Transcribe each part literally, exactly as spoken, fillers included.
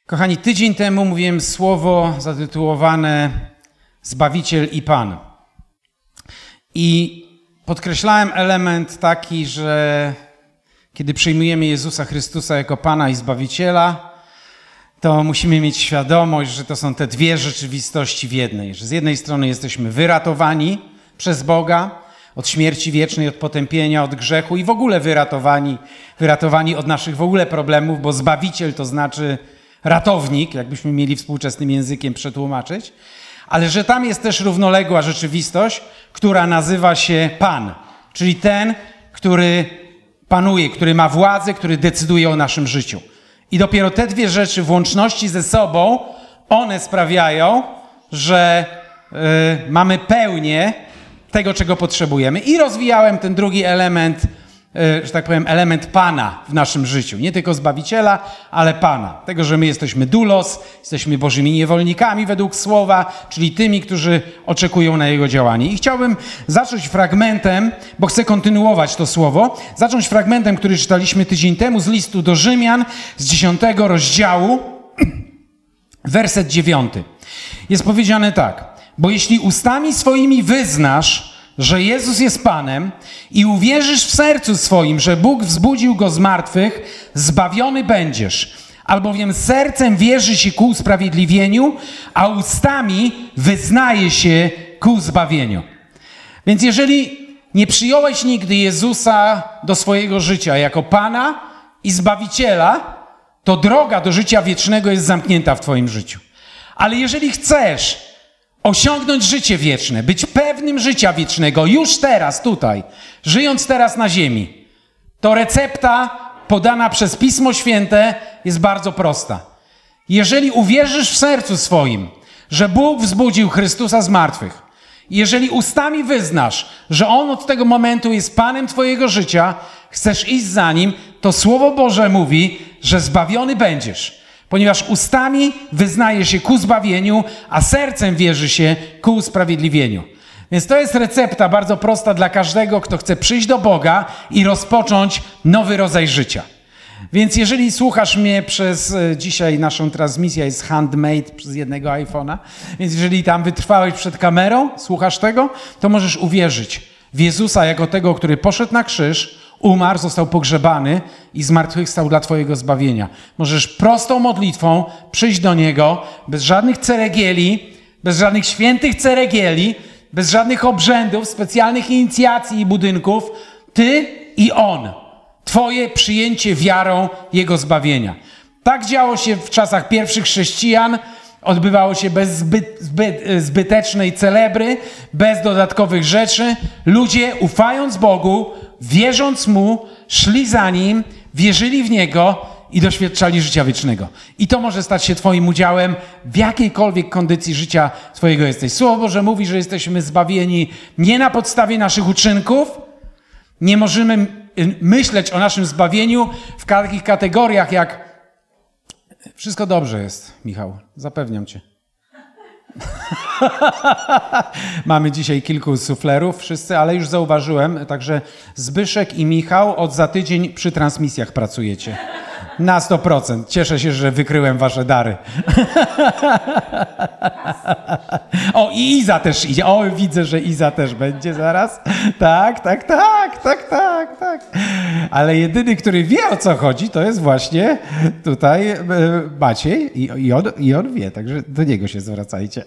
Kochani, tydzień temu mówiłem słowo zatytułowane Zbawiciel i Pan. I podkreślałem element taki, że kiedy przyjmujemy Jezusa Chrystusa jako Pana i Zbawiciela, to musimy mieć świadomość, że to są te dwie rzeczywistości w jednej. Że z jednej strony jesteśmy wyratowani przez Boga od śmierci wiecznej, od potępienia, od grzechu i w ogóle wyratowani, wyratowani od naszych w ogóle problemów, bo Zbawiciel to znaczy ratownik, jakbyśmy mieli współczesnym językiem przetłumaczyć, ale że tam jest też równoległa rzeczywistość, która nazywa się Pan, czyli ten, który panuje, który ma władzę, który decyduje o naszym życiu. I dopiero te dwie rzeczy w łączności ze sobą, one sprawiają, że y, mamy pełnię tego, czego potrzebujemy. I rozwijałem ten drugi element, y, że tak powiem, element Pana w naszym życiu. Nie tylko Zbawiciela, ale Pana. Tego, że my jesteśmy doulos, jesteśmy Bożymi niewolnikami według Słowa, czyli tymi, którzy oczekują na Jego działanie. I chciałbym zacząć fragmentem, bo chcę kontynuować to Słowo, zacząć fragmentem, który czytaliśmy tydzień temu z listu do Rzymian, z dziesiątego rozdziału, werset dziewiąty. Jest powiedziane tak: bo jeśli ustami swoimi wyznasz, że Jezus jest Panem i uwierzysz w sercu swoim, że Bóg wzbudził Go z martwych, zbawiony będziesz. Albowiem sercem wierzy się ku usprawiedliwieniu, a ustami wyznaje się ku zbawieniu. Więc jeżeli nie przyjąłeś nigdy Jezusa do swojego życia jako Pana i Zbawiciela, to droga do życia wiecznego jest zamknięta w twoim życiu. Ale jeżeli chcesz osiągnąć życie wieczne, być pewnym życia wiecznego już teraz, tutaj, żyjąc teraz na ziemi, to recepta podana przez Pismo Święte jest bardzo prosta. Jeżeli uwierzysz w sercu swoim, że Bóg wzbudził Chrystusa z martwych, jeżeli ustami wyznasz, że On od tego momentu jest Panem twojego życia, chcesz iść za Nim, to Słowo Boże mówi, że zbawiony będziesz. Ponieważ ustami wyznaje się ku zbawieniu, a sercem wierzy się ku usprawiedliwieniu. Więc to jest recepta bardzo prosta dla każdego, kto chce przyjść do Boga i rozpocząć nowy rodzaj życia. Więc jeżeli słuchasz mnie przez dzisiaj, naszą transmisja jest handmade przez jednego iPhone'a, więc jeżeli tam wytrwałeś przed kamerą, słuchasz tego, to możesz uwierzyć w Jezusa jako tego, który poszedł na krzyż, umarł, został pogrzebany i zmartwychwstał dla twojego zbawienia. Możesz prostą modlitwą przyjść do Niego, bez żadnych ceregieli, bez żadnych świętych ceregieli, bez żadnych obrzędów, specjalnych inicjacji i budynków. Ty i On. Twoje przyjęcie wiarą Jego zbawienia. Tak działo się w czasach pierwszych chrześcijan. Odbywało się bez zbyt, zbyt, zbytecznej celebry, bez dodatkowych rzeczy. Ludzie, ufając Bogu, wierząc Mu, szli za Nim, wierzyli w Niego i doświadczali życia wiecznego. I to może stać się twoim udziałem w jakiejkolwiek kondycji życia twojego jesteś. Słowo Boże mówi, że jesteśmy zbawieni nie na podstawie naszych uczynków. Nie możemy myśleć o naszym zbawieniu w takich kategoriach jak wszystko dobrze jest, Michał, zapewniam cię. Mamy dzisiaj kilku suflerów wszyscy, ale już zauważyłem, także Zbyszek i Michał od za tydzień przy transmisjach pracujecie. Na sto procent. Cieszę się, że wykryłem wasze dary. O, i Iza też idzie. O, widzę, że Iza też będzie zaraz. Tak, tak, tak, tak, tak, tak. Ale jedyny, który wie, o co chodzi, to jest właśnie tutaj Maciej i, i, on, i on wie, także do niego się zwracajcie.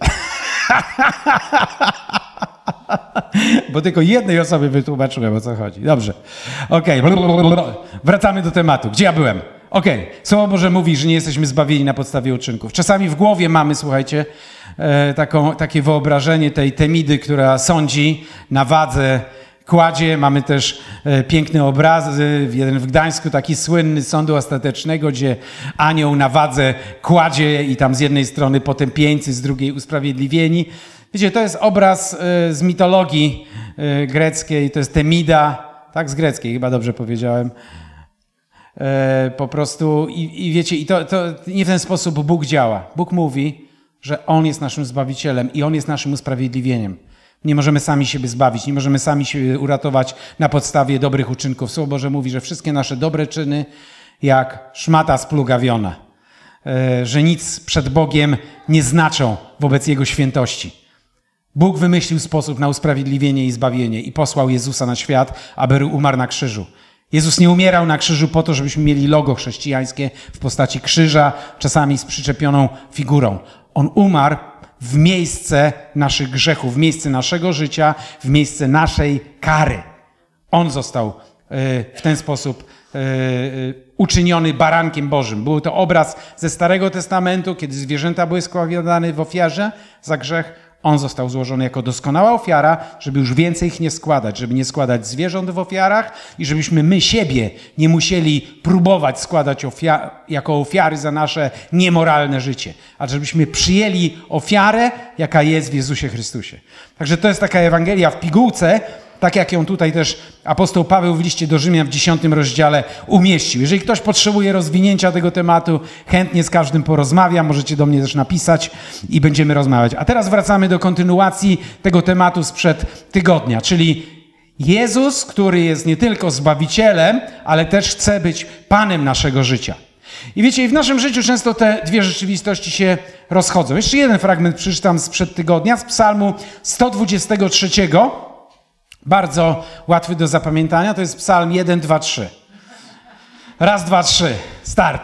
Bo tylko jednej osobie wytłumaczyłem, o co chodzi. Dobrze. Okej. Okay. Wracamy do tematu. Gdzie ja byłem? Okej. Okay. Słowo Boże mówi, że nie jesteśmy zbawieni na podstawie uczynków. Czasami w głowie mamy, słuchajcie, e, taką, takie wyobrażenie tej Temidy, która sądzi, na wadze kładzie. Mamy też e, piękne obrazy. Jeden w Gdańsku, taki słynny sądu ostatecznego, gdzie anioł na wadze kładzie i tam z jednej strony potępieńcy, z drugiej usprawiedliwieni. Wiecie, to jest obraz y, z mitologii y, greckiej, to jest Temida, tak, z greckiej, chyba dobrze powiedziałem. Y, po prostu i, i wiecie, i to, to nie w ten sposób Bóg działa. Bóg mówi, że On jest naszym Zbawicielem i On jest naszym usprawiedliwieniem. Nie możemy sami siebie zbawić, nie możemy sami siebie uratować na podstawie dobrych uczynków. Słowo Boże mówi, że wszystkie nasze dobre czyny jak szmata splugawiona. że nic przed Bogiem nie znaczą wobec Jego świętości. Bóg wymyślił sposób na usprawiedliwienie i zbawienie i posłał Jezusa na świat, aby umarł na krzyżu. Jezus nie umierał na krzyżu po to, żebyśmy mieli logo chrześcijańskie w postaci krzyża, czasami z przyczepioną figurą. On umarł w miejsce naszych grzechów, w miejsce naszego życia, w miejsce naszej kary. On został w ten sposób uczyniony barankiem Bożym. Był to obraz ze Starego Testamentu, kiedy zwierzęta były składowane w ofiarze za grzech. On został złożony jako doskonała ofiara, żeby już więcej ich nie składać, żeby nie składać zwierząt w ofiarach i żebyśmy my siebie nie musieli próbować składać ofiar- jako ofiary za nasze niemoralne życie, a żebyśmy przyjęli ofiarę, jaka jest w Jezusie Chrystusie. Także to jest taka Ewangelia w pigułce, tak jak ją tutaj też apostoł Paweł w liście do Rzymian w dziesiątym rozdziale umieścił. Jeżeli ktoś potrzebuje rozwinięcia tego tematu, chętnie z każdym porozmawiam, możecie do mnie też napisać i będziemy rozmawiać. A teraz wracamy do kontynuacji tego tematu sprzed tygodnia, czyli Jezus, który jest nie tylko Zbawicielem, ale też chce być Panem naszego życia. I wiecie, w naszym życiu często te dwie rzeczywistości się rozchodzą. Jeszcze jeden fragment przeczytam sprzed tygodnia, z psalmu sto dwudziestego trzeciego. Bardzo łatwy do zapamiętania, to jest psalm jeden, dwa, trzy. Raz, dwa, trzy. Start.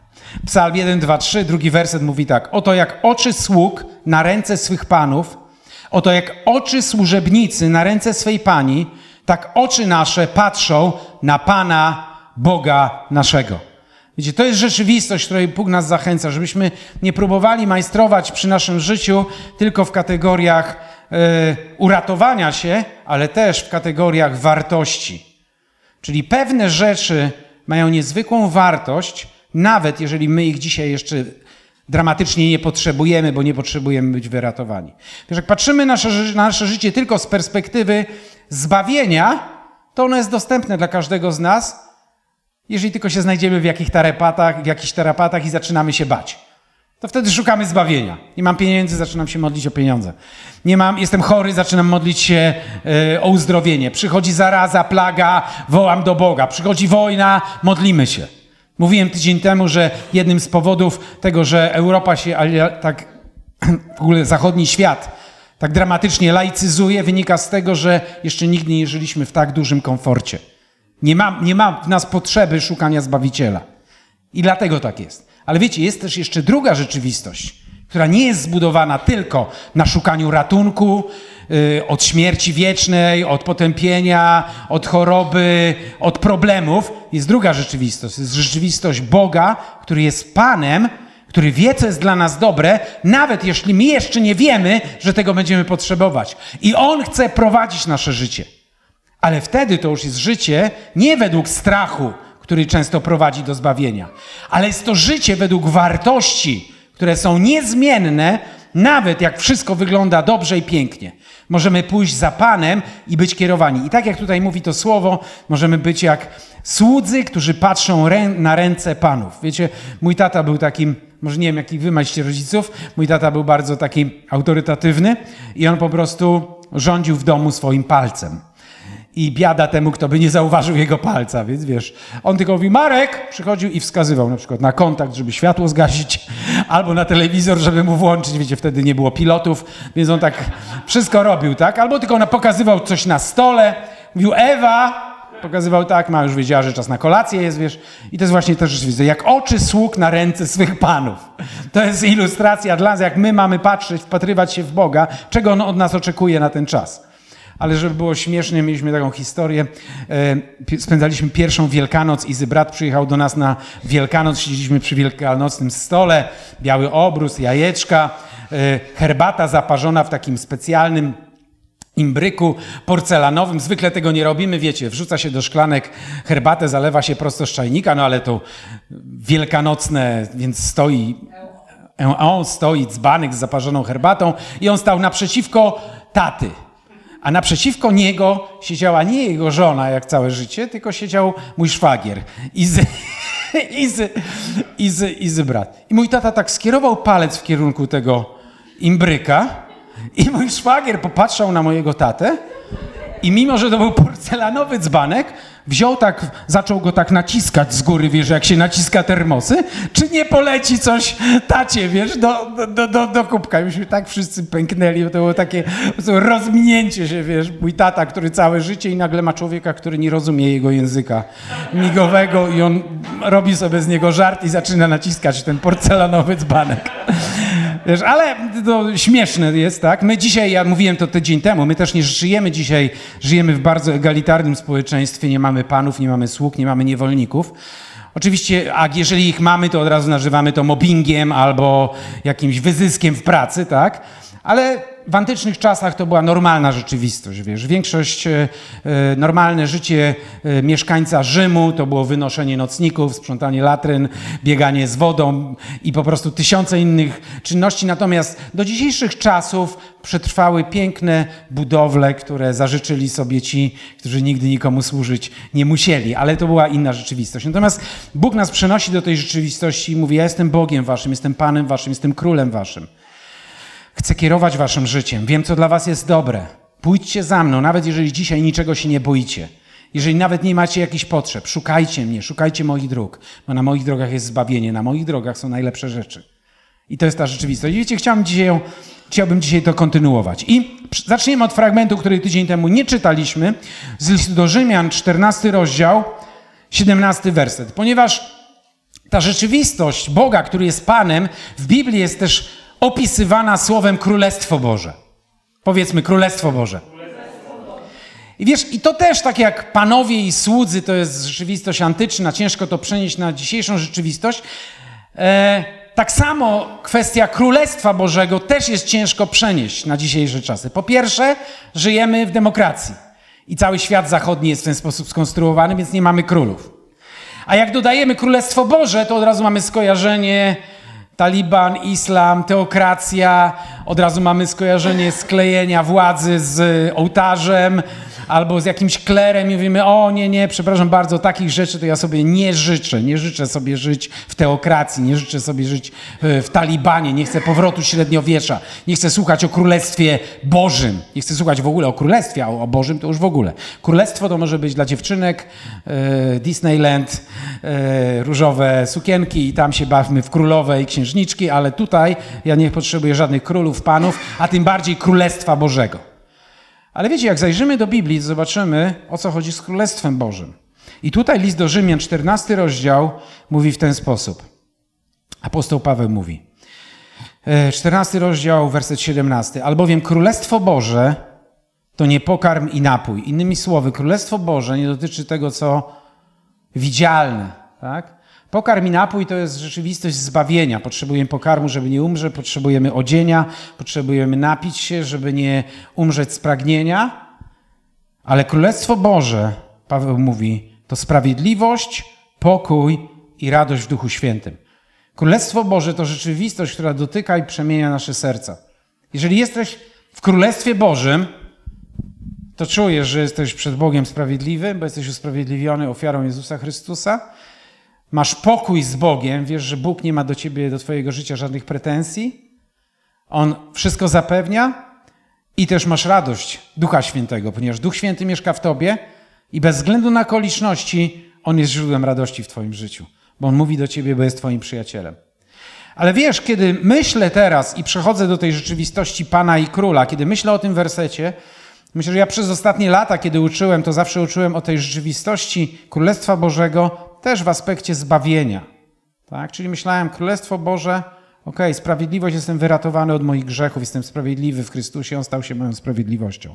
Psalm jeden, dwa, trzy, drugi werset mówi tak. Oto jak oczy sług na ręce swych panów, oto jak oczy służebnicy na ręce swej pani, tak oczy nasze patrzą na Pana Boga naszego. Wiecie, to jest rzeczywistość, której Bóg nas zachęca, żebyśmy nie próbowali majstrować przy naszym życiu tylko w kategoriach uratowania się, ale też w kategoriach wartości. Czyli pewne rzeczy mają niezwykłą wartość, nawet jeżeli my ich dzisiaj jeszcze dramatycznie nie potrzebujemy, bo nie potrzebujemy być wyratowani. Wiesz, jak patrzymy na nasze, na nasze życie tylko z perspektywy zbawienia, to ono jest dostępne dla każdego z nas, jeżeli tylko się znajdziemy w jakichś tarapatach, w jakichś tarapatach i zaczynamy się bać. To wtedy szukamy zbawienia. Nie mam pieniędzy, zaczynam się modlić o pieniądze. Nie mam, jestem chory, zaczynam modlić się y, o uzdrowienie. Przychodzi zaraza, plaga, wołam do Boga. Przychodzi wojna, modlimy się. Mówiłem tydzień temu, że jednym z powodów tego, że Europa się, ale tak w ogóle zachodni świat tak dramatycznie laicyzuje, wynika z tego, że jeszcze nigdy nie żyliśmy w tak dużym komforcie. Nie ma, nie ma w nas potrzeby szukania Zbawiciela. I dlatego tak jest. Ale wiecie, jest też jeszcze druga rzeczywistość, która nie jest zbudowana tylko na szukaniu ratunku yy, od śmierci wiecznej, od potępienia, od choroby, od problemów. Jest druga rzeczywistość. Jest rzeczywistość Boga, który jest Panem, który wie, co jest dla nas dobre, nawet jeśli my jeszcze nie wiemy, że tego będziemy potrzebować. I On chce prowadzić nasze życie. Ale wtedy to już jest życie nie według strachu, który często prowadzi do zbawienia. Ale jest to życie według wartości, które są niezmienne, nawet jak wszystko wygląda dobrze i pięknie. Możemy pójść za Panem i być kierowani. I tak jak tutaj mówi to słowo, możemy być jak słudzy, którzy patrzą rę- na ręce Panów. Wiecie, mój tata był takim, może nie wiem, jakich wy macie rodziców, mój tata był bardzo taki autorytatywny i on po prostu rządził w domu swoim palcem. I biada temu, kto by nie zauważył jego palca, więc wiesz, on tylko mówi, Marek, przychodził i wskazywał na przykład na kontakt, żeby światło zgasić, albo na telewizor, żeby mu włączyć, wiecie, wtedy nie było pilotów, więc on tak wszystko robił, tak? Albo tylko pokazywał coś na stole, mówił, Ewa, pokazywał tak, ma już wiedziała, że czas na kolację jest, wiesz, i to jest właśnie też rzeczywistość, jak oczy sług na ręce swych panów. To jest ilustracja dla nas, jak my mamy patrzeć, wpatrywać się w Boga, czego On od nas oczekuje na ten czas. Ale żeby było śmiesznie, mieliśmy taką historię. Spędzaliśmy pierwszą Wielkanoc. Izy brat przyjechał do nas na Wielkanoc. Siedzieliśmy przy wielkanocnym stole. Biały obrus, jajeczka, herbata zaparzona w takim specjalnym imbryku porcelanowym. Zwykle tego nie robimy, wiecie, wrzuca się do szklanek herbatę, zalewa się prosto z czajnika, no ale to wielkanocne, więc stoi, on stoi dzbanek z zaparzoną herbatą i on stał naprzeciwko taty. A naprzeciwko niego siedziała nie jego żona, jak całe życie, tylko siedział mój szwagier, Izy, Izy, Izy, Izy brat. I mój tata tak skierował palec w kierunku tego imbryka i mój szwagier popatrzał na mojego tatę i mimo, że to był porcelanowy dzbanek, wziął tak, zaczął go tak naciskać z góry, wiesz, jak się naciska termosy, czy nie poleci coś tacie, wiesz, do, do, do, do kubka. Myśmy tak wszyscy pęknęli, to było takie to rozminięcie się, wiesz, mój tata, który całe życie i nagle ma człowieka, który nie rozumie jego języka migowego i on robi sobie z niego żart i zaczyna naciskać ten porcelanowy dzbanek. Wiesz, ale to śmieszne jest, tak? My dzisiaj, ja mówiłem to tydzień temu, my też nie żyjemy dzisiaj, żyjemy w bardzo egalitarnym społeczeństwie, nie mamy panów, nie mamy sług, nie mamy niewolników. Oczywiście, a jeżeli ich mamy, to od razu nazywamy to mobbingiem albo jakimś wyzyskiem w pracy, tak? Ale w antycznych czasach to była normalna rzeczywistość, wiesz. Większość, e, normalne życie e, mieszkańca Rzymu to było wynoszenie nocników, sprzątanie latryn, bieganie z wodą i po prostu tysiące innych czynności. Natomiast do dzisiejszych czasów przetrwały piękne budowle, które zażyczyli sobie ci, którzy nigdy nikomu służyć nie musieli. Ale to była inna rzeczywistość. Natomiast Bóg nas przenosi do tej rzeczywistości i mówi, ja jestem Bogiem waszym, jestem Panem waszym, jestem Królem waszym. Chcę kierować waszym życiem. Wiem, co dla was jest dobre. Pójdźcie za mną, nawet jeżeli dzisiaj niczego się nie boicie. Jeżeli nawet nie macie jakichś potrzeb, szukajcie mnie, szukajcie moich dróg, bo na moich drogach jest zbawienie, na moich drogach są najlepsze rzeczy. I to jest ta rzeczywistość. I wiecie, chciałbym dzisiaj, ją, chciałbym dzisiaj to kontynuować. I zaczniemy od fragmentu, który tydzień temu nie czytaliśmy, z listu do Rzymian, czternasty rozdział, siedemnasty werset. Ponieważ ta rzeczywistość Boga, który jest Panem, w Biblii jest też opisywana słowem Królestwo Boże. Powiedzmy Królestwo Boże. I wiesz, i to też tak jak panowie i słudzy, to jest rzeczywistość antyczna, ciężko to przenieść na dzisiejszą rzeczywistość. E, tak samo kwestia Królestwa Bożego też jest ciężko przenieść na dzisiejsze czasy. Po pierwsze, żyjemy w demokracji i cały świat zachodni jest w ten sposób skonstruowany, więc nie mamy królów. A jak dodajemy Królestwo Boże, to od razu mamy skojarzenie Taliban, islam, teokracja, od razu mamy skojarzenie sklejenia władzy z ołtarzem albo z jakimś klerem i mówimy, o nie, nie, przepraszam bardzo, takich rzeczy to ja sobie nie życzę. Nie życzę sobie żyć w teokracji, nie życzę sobie żyć w Talibanie, nie chcę powrotu średniowiecza, nie chcę słuchać o Królestwie Bożym, nie chcę słuchać w ogóle o Królestwie, a o Bożym to już w ogóle. Królestwo to może być dla dziewczynek, Disneyland, różowe sukienki i tam się bawmy w królowe i księżniczki, ale tutaj ja nie potrzebuję żadnych królów, panów, a tym bardziej Królestwa Bożego. Ale wiecie, jak zajrzymy do Biblii, to zobaczymy, o co chodzi z Królestwem Bożym. I tutaj list do Rzymian, czternasty rozdział, mówi w ten sposób. Apostoł Paweł mówi. czternasty rozdział, werset siedemnasty. Albowiem Królestwo Boże to nie pokarm i napój. Innymi słowy, Królestwo Boże nie dotyczy tego, co widzialne, tak? Pokarm i napój to jest rzeczywistość zbawienia. Potrzebujemy pokarmu, żeby nie umrzeć, potrzebujemy odzienia, potrzebujemy napić się, żeby nie umrzeć z pragnienia. Ale Królestwo Boże, Paweł mówi, to sprawiedliwość, pokój i radość w Duchu Świętym. Królestwo Boże to rzeczywistość, która dotyka i przemienia nasze serca. Jeżeli jesteś w Królestwie Bożym, to czujesz, że jesteś przed Bogiem sprawiedliwy, bo jesteś usprawiedliwiony ofiarą Jezusa Chrystusa. Masz pokój z Bogiem, wiesz, że Bóg nie ma do ciebie, do twojego życia żadnych pretensji. On wszystko zapewnia i też masz radość Ducha Świętego, ponieważ Duch Święty mieszka w tobie i bez względu na okoliczności On jest źródłem radości w twoim życiu, bo On mówi do ciebie, bo jest twoim przyjacielem. Ale wiesz, kiedy myślę teraz i przechodzę do tej rzeczywistości Pana i Króla, kiedy myślę o tym wersecie, myślę, że ja przez ostatnie lata, kiedy uczyłem, to zawsze uczyłem o tej rzeczywistości Królestwa Bożego, też w aspekcie zbawienia. Tak? Czyli myślałem, Królestwo Boże, okej, okay, sprawiedliwość, jestem wyratowany od moich grzechów, jestem sprawiedliwy w Chrystusie, On stał się moją sprawiedliwością.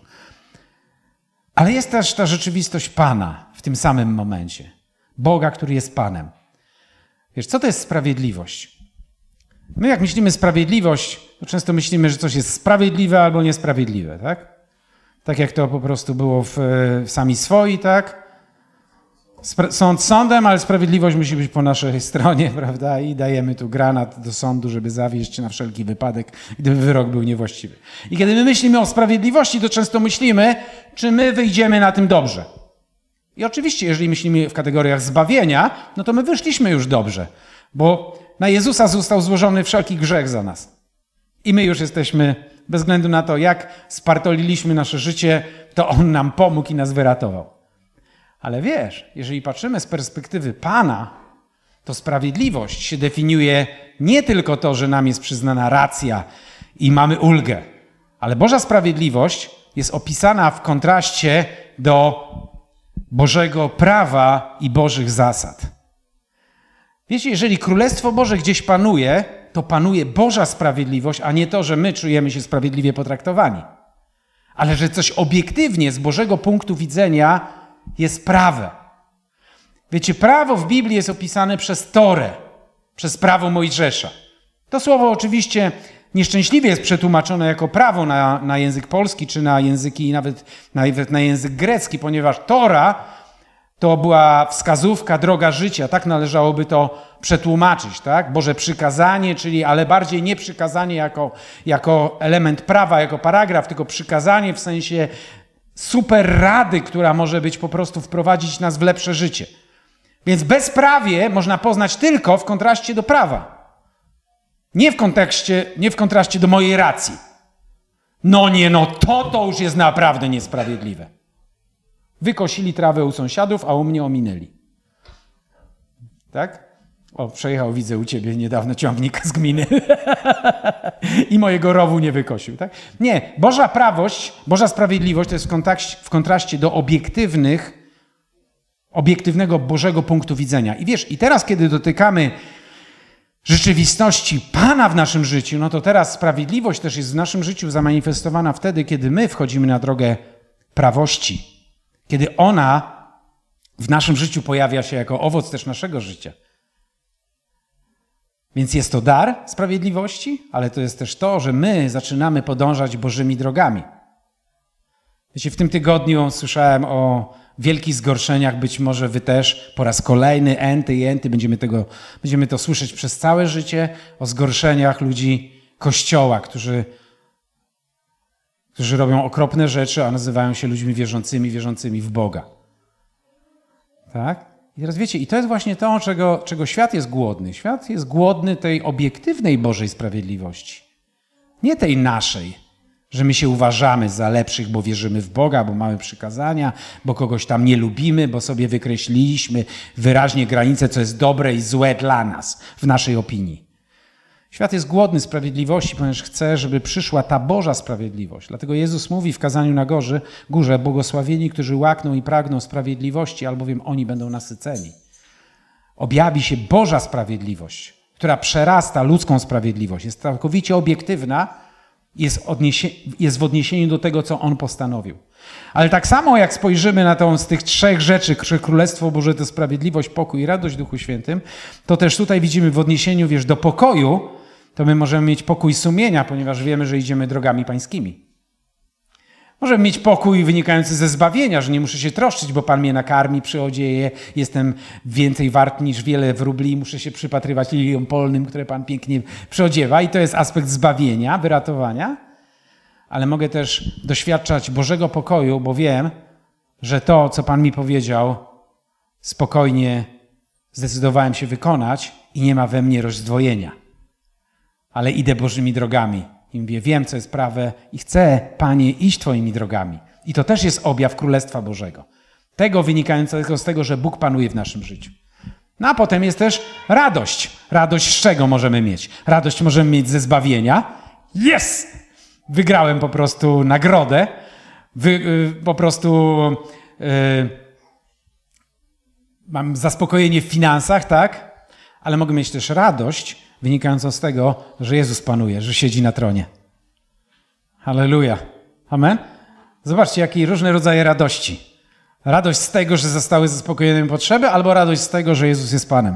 Ale jest też ta rzeczywistość Pana w tym samym momencie. Boga, który jest Panem. Wiesz, co to jest sprawiedliwość? My jak myślimy sprawiedliwość, to często myślimy, że coś jest sprawiedliwe albo niesprawiedliwe, tak? Tak jak to po prostu było w, w sami swoi, tak? Spra- sąd sądem, ale sprawiedliwość musi być po naszej stronie, prawda? I dajemy tu granat do sądu, żeby zawieść na wszelki wypadek, gdyby wyrok był niewłaściwy. I kiedy my myślimy o sprawiedliwości, to często myślimy, czy my wyjdziemy na tym dobrze. I oczywiście, jeżeli myślimy w kategoriach zbawienia, no to my wyszliśmy już dobrze, bo na Jezusa został złożony wszelki grzech za nas. I my już jesteśmy, bez względu na to, jak spartoliliśmy nasze życie, to On nam pomógł i nas wyratował. Ale wiesz, jeżeli patrzymy z perspektywy Pana, to sprawiedliwość się definiuje nie tylko to, że nam jest przyznana racja i mamy ulgę, ale Boża sprawiedliwość jest opisana w kontraście do Bożego prawa i Bożych zasad. Wiecie, jeżeli Królestwo Boże gdzieś panuje, to panuje Boża sprawiedliwość, a nie to, że my czujemy się sprawiedliwie potraktowani. Ale że coś obiektywnie z Bożego punktu widzenia jest prawe. Wiecie, prawo w Biblii jest opisane przez Torę, przez prawo Mojżesza. To słowo oczywiście nieszczęśliwie jest przetłumaczone jako prawo na, na język polski, czy na języki, nawet, nawet na język grecki, ponieważ Tora to była wskazówka, droga życia, tak należałoby to przetłumaczyć, tak? Boże przykazanie, czyli ale bardziej nie przykazanie jako, jako element prawa, jako paragraf, tylko przykazanie w sensie super rady, która może być po prostu wprowadzić nas w lepsze życie. Więc bezprawie można poznać tylko w kontraście do prawa. Nie w kontekście, nie w kontraście do mojej racji. No nie, no to to już jest naprawdę niesprawiedliwe. Wykosili trawę u sąsiadów, a u mnie ominęli. Tak? O, przejechał, widzę u ciebie niedawno ciągnik z gminy i mojego rowu nie wykosił. Tak? Nie, Boża prawość, Boża sprawiedliwość to jest w kontraście, w kontraście do obiektywnych, obiektywnego Bożego punktu widzenia. I wiesz, i teraz, kiedy dotykamy rzeczywistości Pana w naszym życiu, no to teraz sprawiedliwość też jest w naszym życiu zamanifestowana wtedy, kiedy my wchodzimy na drogę prawości. Kiedy ona w naszym życiu pojawia się jako owoc też naszego życia. Więc jest to dar sprawiedliwości, ale to jest też to, że my zaczynamy podążać Bożymi drogami. Wiecie, w tym tygodniu słyszałem o wielkich zgorszeniach, być może wy też po raz kolejny, enty i enty, będziemy, tego, będziemy to słyszeć przez całe życie, o zgorszeniach ludzi Kościoła, którzy, którzy robią okropne rzeczy, a nazywają się ludźmi wierzącymi, wierzącymi w Boga. Tak? I teraz wiecie, i to jest właśnie to, czego, czego świat jest głodny. Świat jest głodny tej obiektywnej Bożej sprawiedliwości. Nie tej naszej, że my się uważamy za lepszych, bo wierzymy w Boga, bo mamy przykazania, bo kogoś tam nie lubimy, bo sobie wykreśliliśmy wyraźnie granice, co jest dobre i złe dla nas, w naszej opinii. Świat jest głodny sprawiedliwości, ponieważ chce, żeby przyszła ta Boża sprawiedliwość. Dlatego Jezus mówi w kazaniu na górze, górze, błogosławieni, którzy łakną i pragną sprawiedliwości, albowiem oni będą nasyceni. Objawi się Boża sprawiedliwość, która przerasta ludzką sprawiedliwość. Jest całkowicie obiektywna, jest, odniesie, jest w odniesieniu do tego, co On postanowił. Ale tak samo jak spojrzymy na tą z tych trzech rzeczy, że Królestwo Boże to sprawiedliwość, pokój i radość w Duchu Świętym, to też tutaj widzimy w odniesieniu, wiesz, do pokoju, to my możemy mieć pokój sumienia, ponieważ wiemy, że idziemy drogami pańskimi. Możemy mieć pokój wynikający ze zbawienia, że nie muszę się troszczyć, bo Pan mnie nakarmi, przyodzieje, jestem więcej wart niż wiele wróbli, muszę się przypatrywać liliom polnym, które Pan pięknie przyodziewa i to jest aspekt zbawienia, wyratowania. Ale mogę też doświadczać Bożego pokoju, bo wiem, że to, co Pan mi powiedział, spokojnie zdecydowałem się wykonać i nie ma we mnie rozdwojenia. Ale idę Bożymi drogami i mówię, wiem, co jest prawe i chcę, Panie, iść Twoimi drogami. I to też jest objaw Królestwa Bożego. Tego wynikającego z tego, że Bóg panuje w naszym życiu. No a potem jest też radość. Radość z czego możemy mieć? Radość możemy mieć ze zbawienia. Yes! Wygrałem po prostu nagrodę. Wy, y, po prostu y, mam zaspokojenie w finansach, tak? Ale mogę mieć też radość wynikającą z tego, że Jezus panuje, że siedzi na tronie. Halleluja. Amen. Zobaczcie, jakie różne rodzaje radości. Radość z tego, że zostały zaspokojone potrzeby, albo radość z tego, że Jezus jest Panem.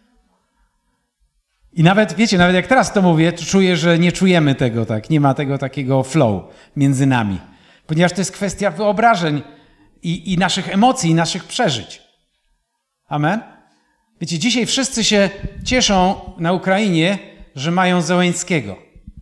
I nawet, wiecie, nawet jak teraz to mówię, to czuję, że nie czujemy tego, tak? Nie ma tego takiego flow między nami. Ponieważ to jest kwestia wyobrażeń i, i naszych emocji, i naszych przeżyć. Amen? Wiecie, dzisiaj wszyscy się cieszą na Ukrainie, że mają Zełenskiego.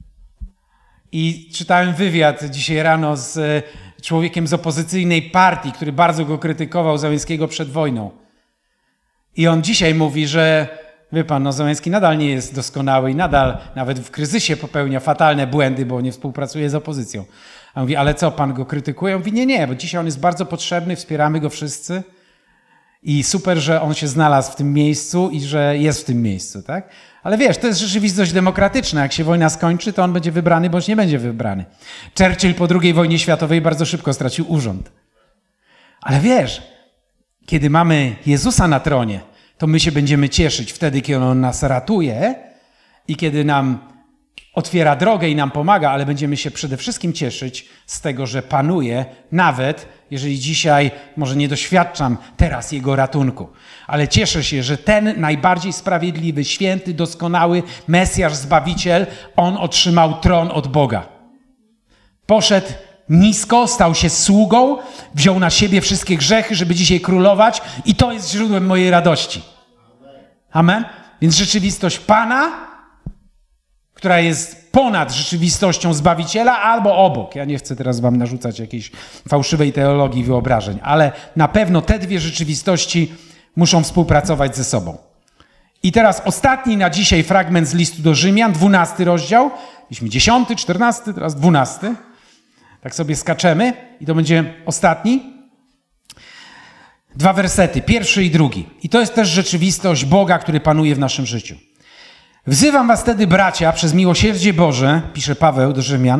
I czytałem wywiad dzisiaj rano z człowiekiem z opozycyjnej partii, który bardzo go krytykował, Zełenskiego, przed wojną. I on dzisiaj mówi, że wie pan, no Zełenski nadal nie jest doskonały i nadal nawet w kryzysie popełnia fatalne błędy, bo nie współpracuje z opozycją. A on mówi, ale co, pan go krytykuje? On mówi, nie, nie, bo dzisiaj on jest bardzo potrzebny, wspieramy go wszyscy I super, że on się znalazł w tym miejscu i że jest w tym miejscu, tak? Ale wiesz, to jest rzeczywistość demokratyczna. Jak się wojna skończy, to on będzie wybrany, bądź nie będzie wybrany. Churchill po drugiej wojnie światowej bardzo szybko stracił urząd. Ale wiesz, kiedy mamy Jezusa na tronie, to my się będziemy cieszyć wtedy, kiedy On nas ratuje i kiedy nam otwiera drogę i nam pomaga, ale będziemy się przede wszystkim cieszyć z tego, że panuje, nawet jeżeli dzisiaj może nie doświadczam teraz Jego ratunku. Ale cieszę się, że ten najbardziej sprawiedliwy, święty, doskonały Mesjasz, Zbawiciel, On otrzymał tron od Boga. Poszedł nisko, stał się sługą, wziął na siebie wszystkie grzechy, żeby dzisiaj królować i to jest źródłem mojej radości. Amen? Więc rzeczywistość Pana, która jest ponad rzeczywistością Zbawiciela albo obok. Ja nie chcę teraz wam narzucać jakiejś fałszywej teologii wyobrażeń, ale na pewno te dwie rzeczywistości muszą współpracować ze sobą. I teraz ostatni na dzisiaj fragment z listu do Rzymian, dwunasty rozdział. Mieliśmy dziesiąty, czternasty, teraz dwunasty. Tak sobie skaczemy i to będzie ostatni. Dwa wersety, pierwszy i drugi. I to jest też rzeczywistość Boga, który panuje w naszym życiu. Wzywam was tedy, bracia, przez miłosierdzie Boże, pisze Paweł do Rzymian,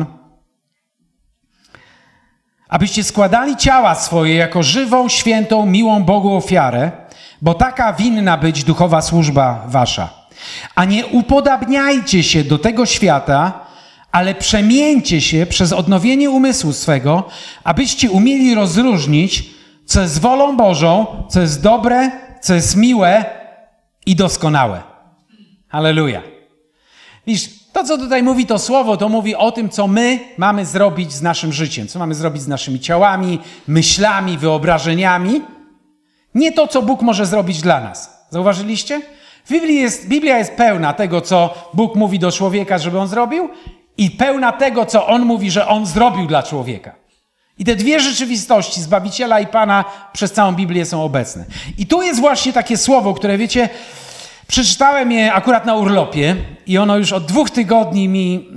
abyście składali ciała swoje jako żywą, świętą, miłą Bogu ofiarę, bo taka winna być duchowa służba wasza. A nie upodabniajcie się do tego świata, ale przemieńcie się przez odnowienie umysłu swego, abyście umieli rozróżnić, co jest wolą Bożą, co jest dobre, co jest miłe i doskonałe. Halleluja. Widzisz, to co tutaj mówi to słowo, to mówi o tym, co my mamy zrobić z naszym życiem, co mamy zrobić z naszymi ciałami, myślami, wyobrażeniami. Nie to, co Bóg może zrobić dla nas. Zauważyliście? W Biblii jest, Biblia jest pełna tego, co Bóg mówi do człowieka, żeby on zrobił i pełna tego, co On mówi, że On zrobił dla człowieka. I te dwie rzeczywistości, Zbawiciela i Pana, przez całą Biblię są obecne. I tu jest właśnie takie słowo, które wiecie, przeczytałem je akurat na urlopie i ono już od dwóch tygodni mi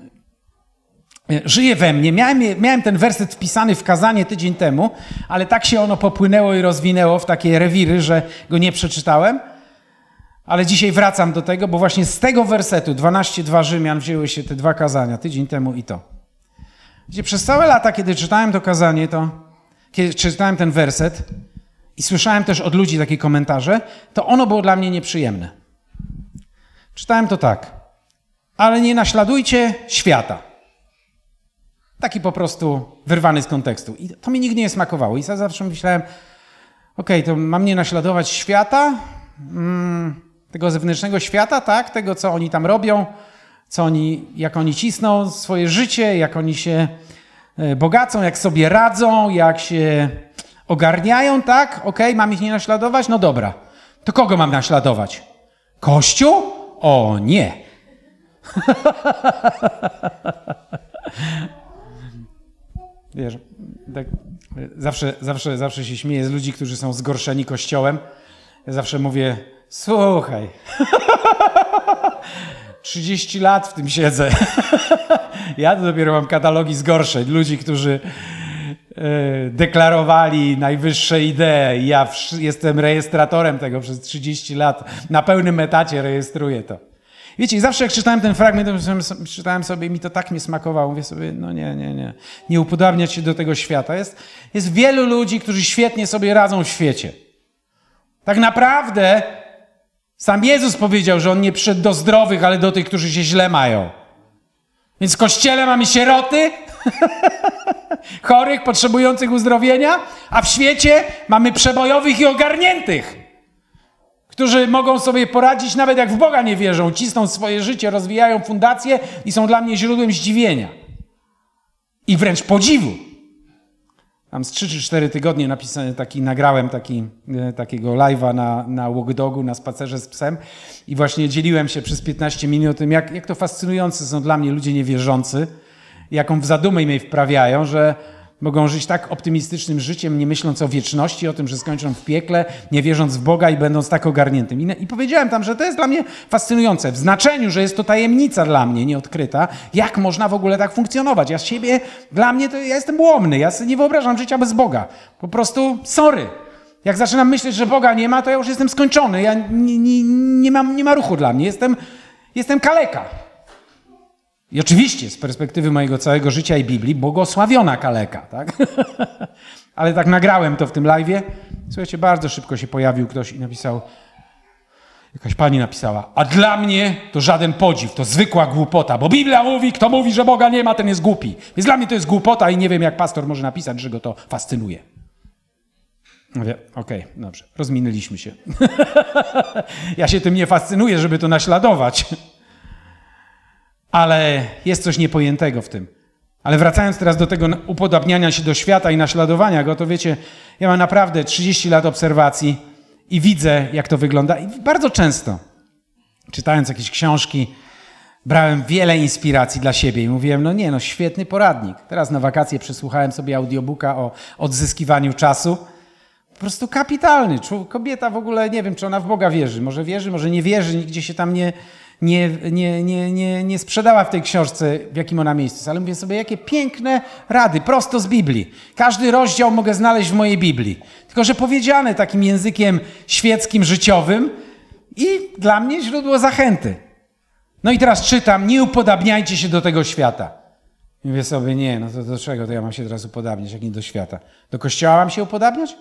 żyje we mnie. Miałem, miałem ten werset wpisany w kazanie tydzień temu, ale tak się ono popłynęło i rozwinęło w takie rewiry, że go nie przeczytałem. Ale dzisiaj wracam do tego, bo właśnie z tego wersetu dwanaście dwa Rzymian wzięły się te dwa kazania, tydzień temu i to. Gdzie przez całe lata, kiedy czytałem to kazanie, to kiedy czytałem ten werset i słyszałem też od ludzi takie komentarze, to ono było dla mnie nieprzyjemne. Czytałem to tak. Ale nie naśladujcie świata. Taki po prostu wyrwany z kontekstu. I to mi nigdy nie smakowało. I ja zawsze myślałem, okej, okay, to mam nie naśladować świata, hmm, tego zewnętrznego świata, tak? Tego, co oni tam robią, co oni, jak oni cisną swoje życie, jak oni się bogacą, jak sobie radzą, jak się ogarniają, tak? Okej, okay, mam ich nie naśladować? No dobra. To kogo mam naśladować? Kościół? O nie. Wiesz, tak, zawsze, zawsze, zawsze się śmieję z ludzi, którzy są zgorszeni Kościołem. Ja zawsze mówię, słuchaj, trzydzieści lat w tym siedzę. Ja to dopiero mam katalogi zgorszeń. Ludzi, którzy e, deklarowali najwyższe idee. Ja w, jestem rejestratorem tego przez trzydzieści lat. Na pełnym etacie rejestruję to. Wiecie, zawsze jak czytałem ten fragment, to czytałem sobie i mi to tak nie smakowało. Mówię sobie, no nie, nie, nie. Nie upodabniać się do tego świata. Jest, jest wielu ludzi, którzy świetnie sobie radzą w świecie. Tak naprawdę sam Jezus powiedział, że On nie przyszedł do zdrowych, ale do tych, którzy się źle mają. Więc w Kościele mamy sieroty, chorych, potrzebujących uzdrowienia, a w świecie mamy przebojowych i ogarniętych, którzy mogą sobie poradzić nawet jak w Boga nie wierzą, cisną swoje życie, rozwijają fundacje i są dla mnie źródłem zdziwienia i wręcz podziwu. Tam z trzy czy cztery tygodnie napisałem taki, nagrałem taki, e, takiego live'a na, na walk-dogu, na spacerze z psem i właśnie dzieliłem się przez piętnaście minut tym, jak, jak to fascynujące są dla mnie ludzie niewierzący, jaką w zadumę mnie wprawiają, że mogą żyć tak optymistycznym życiem, nie myśląc o wieczności, o tym, że skończą w piekle, nie wierząc w Boga i będąc tak ogarniętym. I, I powiedziałem tam, że to jest dla mnie fascynujące, w znaczeniu, że jest to tajemnica dla mnie nieodkryta, jak można w ogóle tak funkcjonować. Ja z siebie, dla mnie to ja jestem ułomny, ja sobie nie wyobrażam życia bez Boga. Po prostu sorry. Jak zaczynam myśleć, że Boga nie ma, to ja już jestem skończony. Ja nie, nie, nie, mam, nie ma ruchu dla mnie. Jestem, jestem kaleka. I oczywiście z perspektywy mojego całego życia i Biblii błogosławiona kaleka, tak? Ale tak nagrałem to w tym live'ie. Słuchajcie, bardzo szybko się pojawił ktoś i napisał, jakaś pani napisała, a dla mnie to żaden podziw, to zwykła głupota, bo Biblia mówi, kto mówi, że Boga nie ma, ten jest głupi. Więc dla mnie to jest głupota i nie wiem, jak pastor może napisać, że go to fascynuje. Mówię, okej, okay, dobrze, rozminęliśmy się. Ja się tym nie fascynuję, żeby to naśladować. Ale jest coś niepojętego w tym. Ale wracając teraz do tego upodabniania się do świata i naśladowania go, to wiecie, ja mam naprawdę trzydzieści lat obserwacji i widzę, jak to wygląda. I bardzo często, czytając jakieś książki, brałem wiele inspiracji dla siebie i mówiłem, no nie, no świetny poradnik. Teraz na wakacje przesłuchałem sobie audiobooka o odzyskiwaniu czasu. Po prostu kapitalny. Kobieta w ogóle, nie wiem, czy ona w Boga wierzy. Może wierzy, może nie wierzy, nigdzie się tam nie, nie, nie, nie, nie, nie sprzedała w tej książce, w jakim ona miejscu jest. Ale mówię sobie, jakie piękne rady, prosto z Biblii. Każdy rozdział mogę znaleźć w mojej Biblii. Tylko że powiedziane takim językiem świeckim, życiowym i dla mnie źródło zachęty. No i teraz czytam, nie upodabniajcie się do tego świata. I mówię sobie, nie, no to do czego to ja mam się teraz upodabniać, jak nie do świata? Do kościoła mam się upodabniać?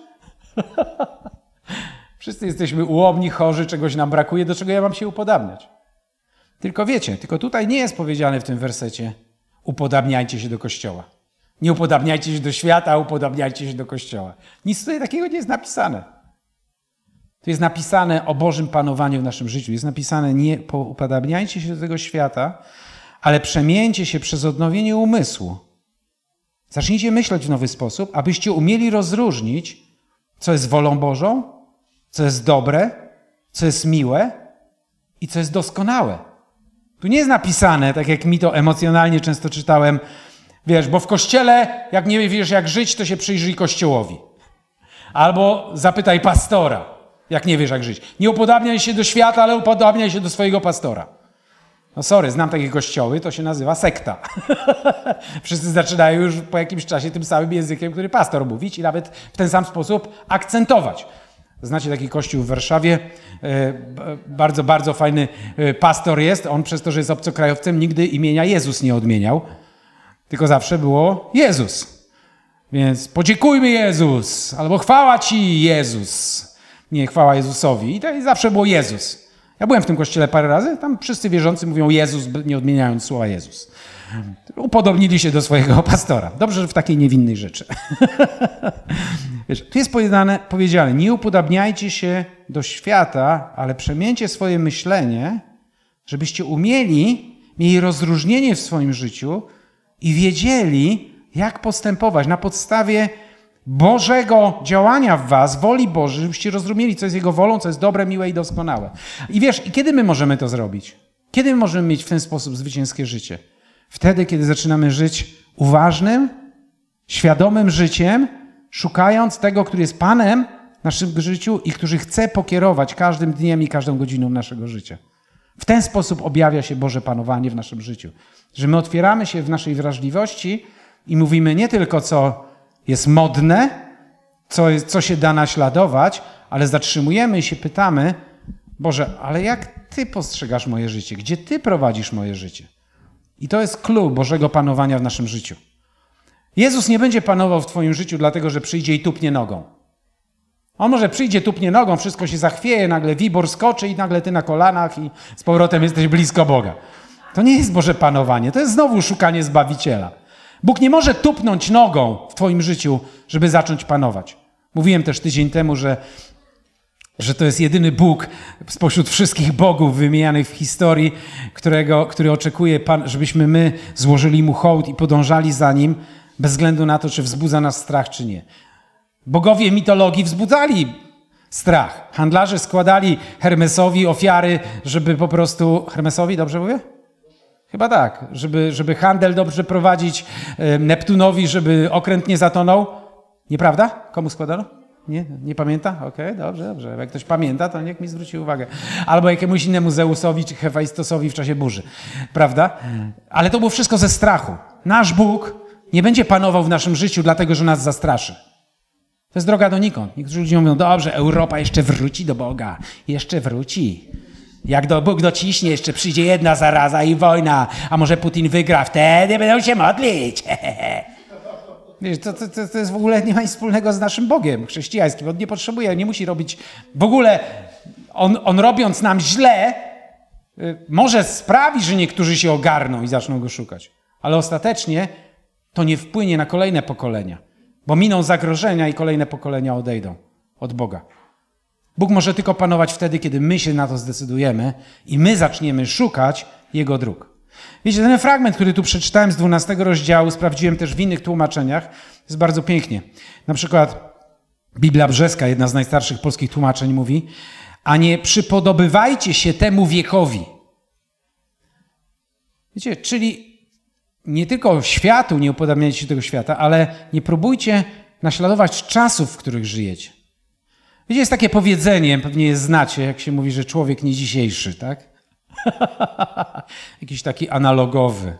Wszyscy jesteśmy ułomni, chorzy, czegoś nam brakuje, do czego ja mam się upodabniać? Tylko wiecie, tylko tutaj nie jest powiedziane w tym wersecie upodabniajcie się do kościoła. Nie upodabniajcie się do świata, a upodabniajcie się do kościoła. Nic tutaj takiego nie jest napisane. Tu jest napisane o Bożym panowaniu w naszym życiu. Jest napisane nie upodabniajcie się do tego świata, ale przemieńcie się przez odnowienie umysłu. Zacznijcie myśleć w nowy sposób, abyście umieli rozróżnić, co jest wolą Bożą, co jest dobre, co jest miłe i co jest doskonałe. Tu nie jest napisane, tak jak mi to emocjonalnie często czytałem, wiesz, bo w kościele, jak nie wiesz jak żyć, to się przyjrzyj kościołowi. Albo zapytaj pastora, jak nie wiesz jak żyć. Nie upodabniaj się do świata, ale upodabniaj się do swojego pastora. No sorry, znam takie kościoły, to się nazywa sekta. Wszyscy zaczynają już po jakimś czasie tym samym językiem, który pastor mówić i nawet w ten sam sposób akcentować. Znacie taki kościół w Warszawie, bardzo, bardzo fajny pastor jest. On przez to, że jest obcokrajowcem, nigdy imienia Jezus nie odmieniał, tylko zawsze było Jezus. Więc podziękujmy Jezus, albo chwała Ci Jezus. Nie, chwała Jezusowi. I to zawsze było Jezus. Ja byłem w tym kościele parę razy, tam wszyscy wierzący mówią Jezus, nie odmieniając słowa Jezus. Upodobnili się do swojego pastora. Dobrze, że w takiej niewinnej rzeczy. Wiesz, tu jest powiedziane, powiedziane, nie upodabniajcie się do świata, ale przemieńcie swoje myślenie, żebyście umieli, mieli rozróżnienie w swoim życiu i wiedzieli, jak postępować na podstawie Bożego działania w was, woli Bożej, żebyście rozumieli, co jest Jego wolą, co jest dobre, miłe i doskonałe. I wiesz, i kiedy my możemy to zrobić? Kiedy my możemy mieć w ten sposób zwycięskie życie? Wtedy, kiedy zaczynamy żyć uważnym, świadomym życiem, szukając tego, który jest Panem w naszym życiu i który chce pokierować każdym dniem i każdą godziną naszego życia. W ten sposób objawia się Boże panowanie w naszym życiu. Że my otwieramy się w naszej wrażliwości i mówimy nie tylko, co jest modne, co, jest, co się da naśladować, ale zatrzymujemy i się pytamy, Boże, ale jak Ty postrzegasz moje życie? Gdzie Ty prowadzisz moje życie? I to jest clue Bożego panowania w naszym życiu. Jezus nie będzie panował w twoim życiu dlatego, że przyjdzie i tupnie nogą. On może przyjdzie, tupnie nogą, wszystko się zachwieje, nagle wibor skoczy i nagle ty na kolanach i z powrotem jesteś blisko Boga. To nie jest Boże panowanie, to jest znowu szukanie Zbawiciela. Bóg nie może tupnąć nogą w twoim życiu, żeby zacząć panować. Mówiłem też tydzień temu, że, że to jest jedyny Bóg spośród wszystkich bogów wymienianych w historii, którego, który oczekuje, Pan, żebyśmy my złożyli Mu hołd i podążali za Nim, bez względu na to, czy wzbudza nas strach, czy nie. Bogowie mitologii wzbudzali strach. Handlarze składali Hermesowi ofiary, żeby po prostu... Hermesowi, dobrze mówię? Chyba tak. Żeby, żeby handel dobrze prowadzić, Neptunowi, żeby okręt nie zatonął. Nieprawda? Komu składano? Nie? Nie pamięta? Okej, okay, dobrze, dobrze. Jak ktoś pamięta, to niech mi zwróci uwagę. Albo jakiemuś innemu Zeusowi czy Hefajstosowi w czasie burzy. Prawda? Ale to było wszystko ze strachu. Nasz Bóg nie będzie panował w naszym życiu, dlatego że nas zastraszy. To jest droga donikąd. Niektórzy ludzie mówią, dobrze, Europa jeszcze wróci do Boga. Jeszcze wróci. Jak do, Bóg dociśnie, jeszcze przyjdzie jedna zaraza i wojna. A może Putin wygra, wtedy będą się modlić. Wiesz, to, to, to jest w ogóle nie ma nic wspólnego z naszym Bogiem chrześcijańskim. On nie potrzebuje, nie musi robić... W ogóle on, on robiąc nam źle, może sprawi, że niektórzy się ogarną i zaczną go szukać. Ale ostatecznie to nie wpłynie na kolejne pokolenia. Bo miną zagrożenia i kolejne pokolenia odejdą od Boga. Bóg może tylko panować wtedy, kiedy my się na to zdecydujemy i my zaczniemy szukać Jego dróg. Wiecie, ten fragment, który tu przeczytałem z dwunastego rozdziału, sprawdziłem też w innych tłumaczeniach, jest bardzo pięknie. Na przykład Biblia Brzeska, jedna z najstarszych polskich tłumaczeń, mówi: a nie przypodobywajcie się temu wiekowi. Wiecie, czyli nie tylko światu nie upodabniajcie się tego świata, ale nie próbujcie naśladować czasów, w których żyjecie. Wiecie, jest takie powiedzenie, pewnie je znacie, jak się mówi, że człowiek nie dzisiejszy, tak? Jakiś taki analogowy.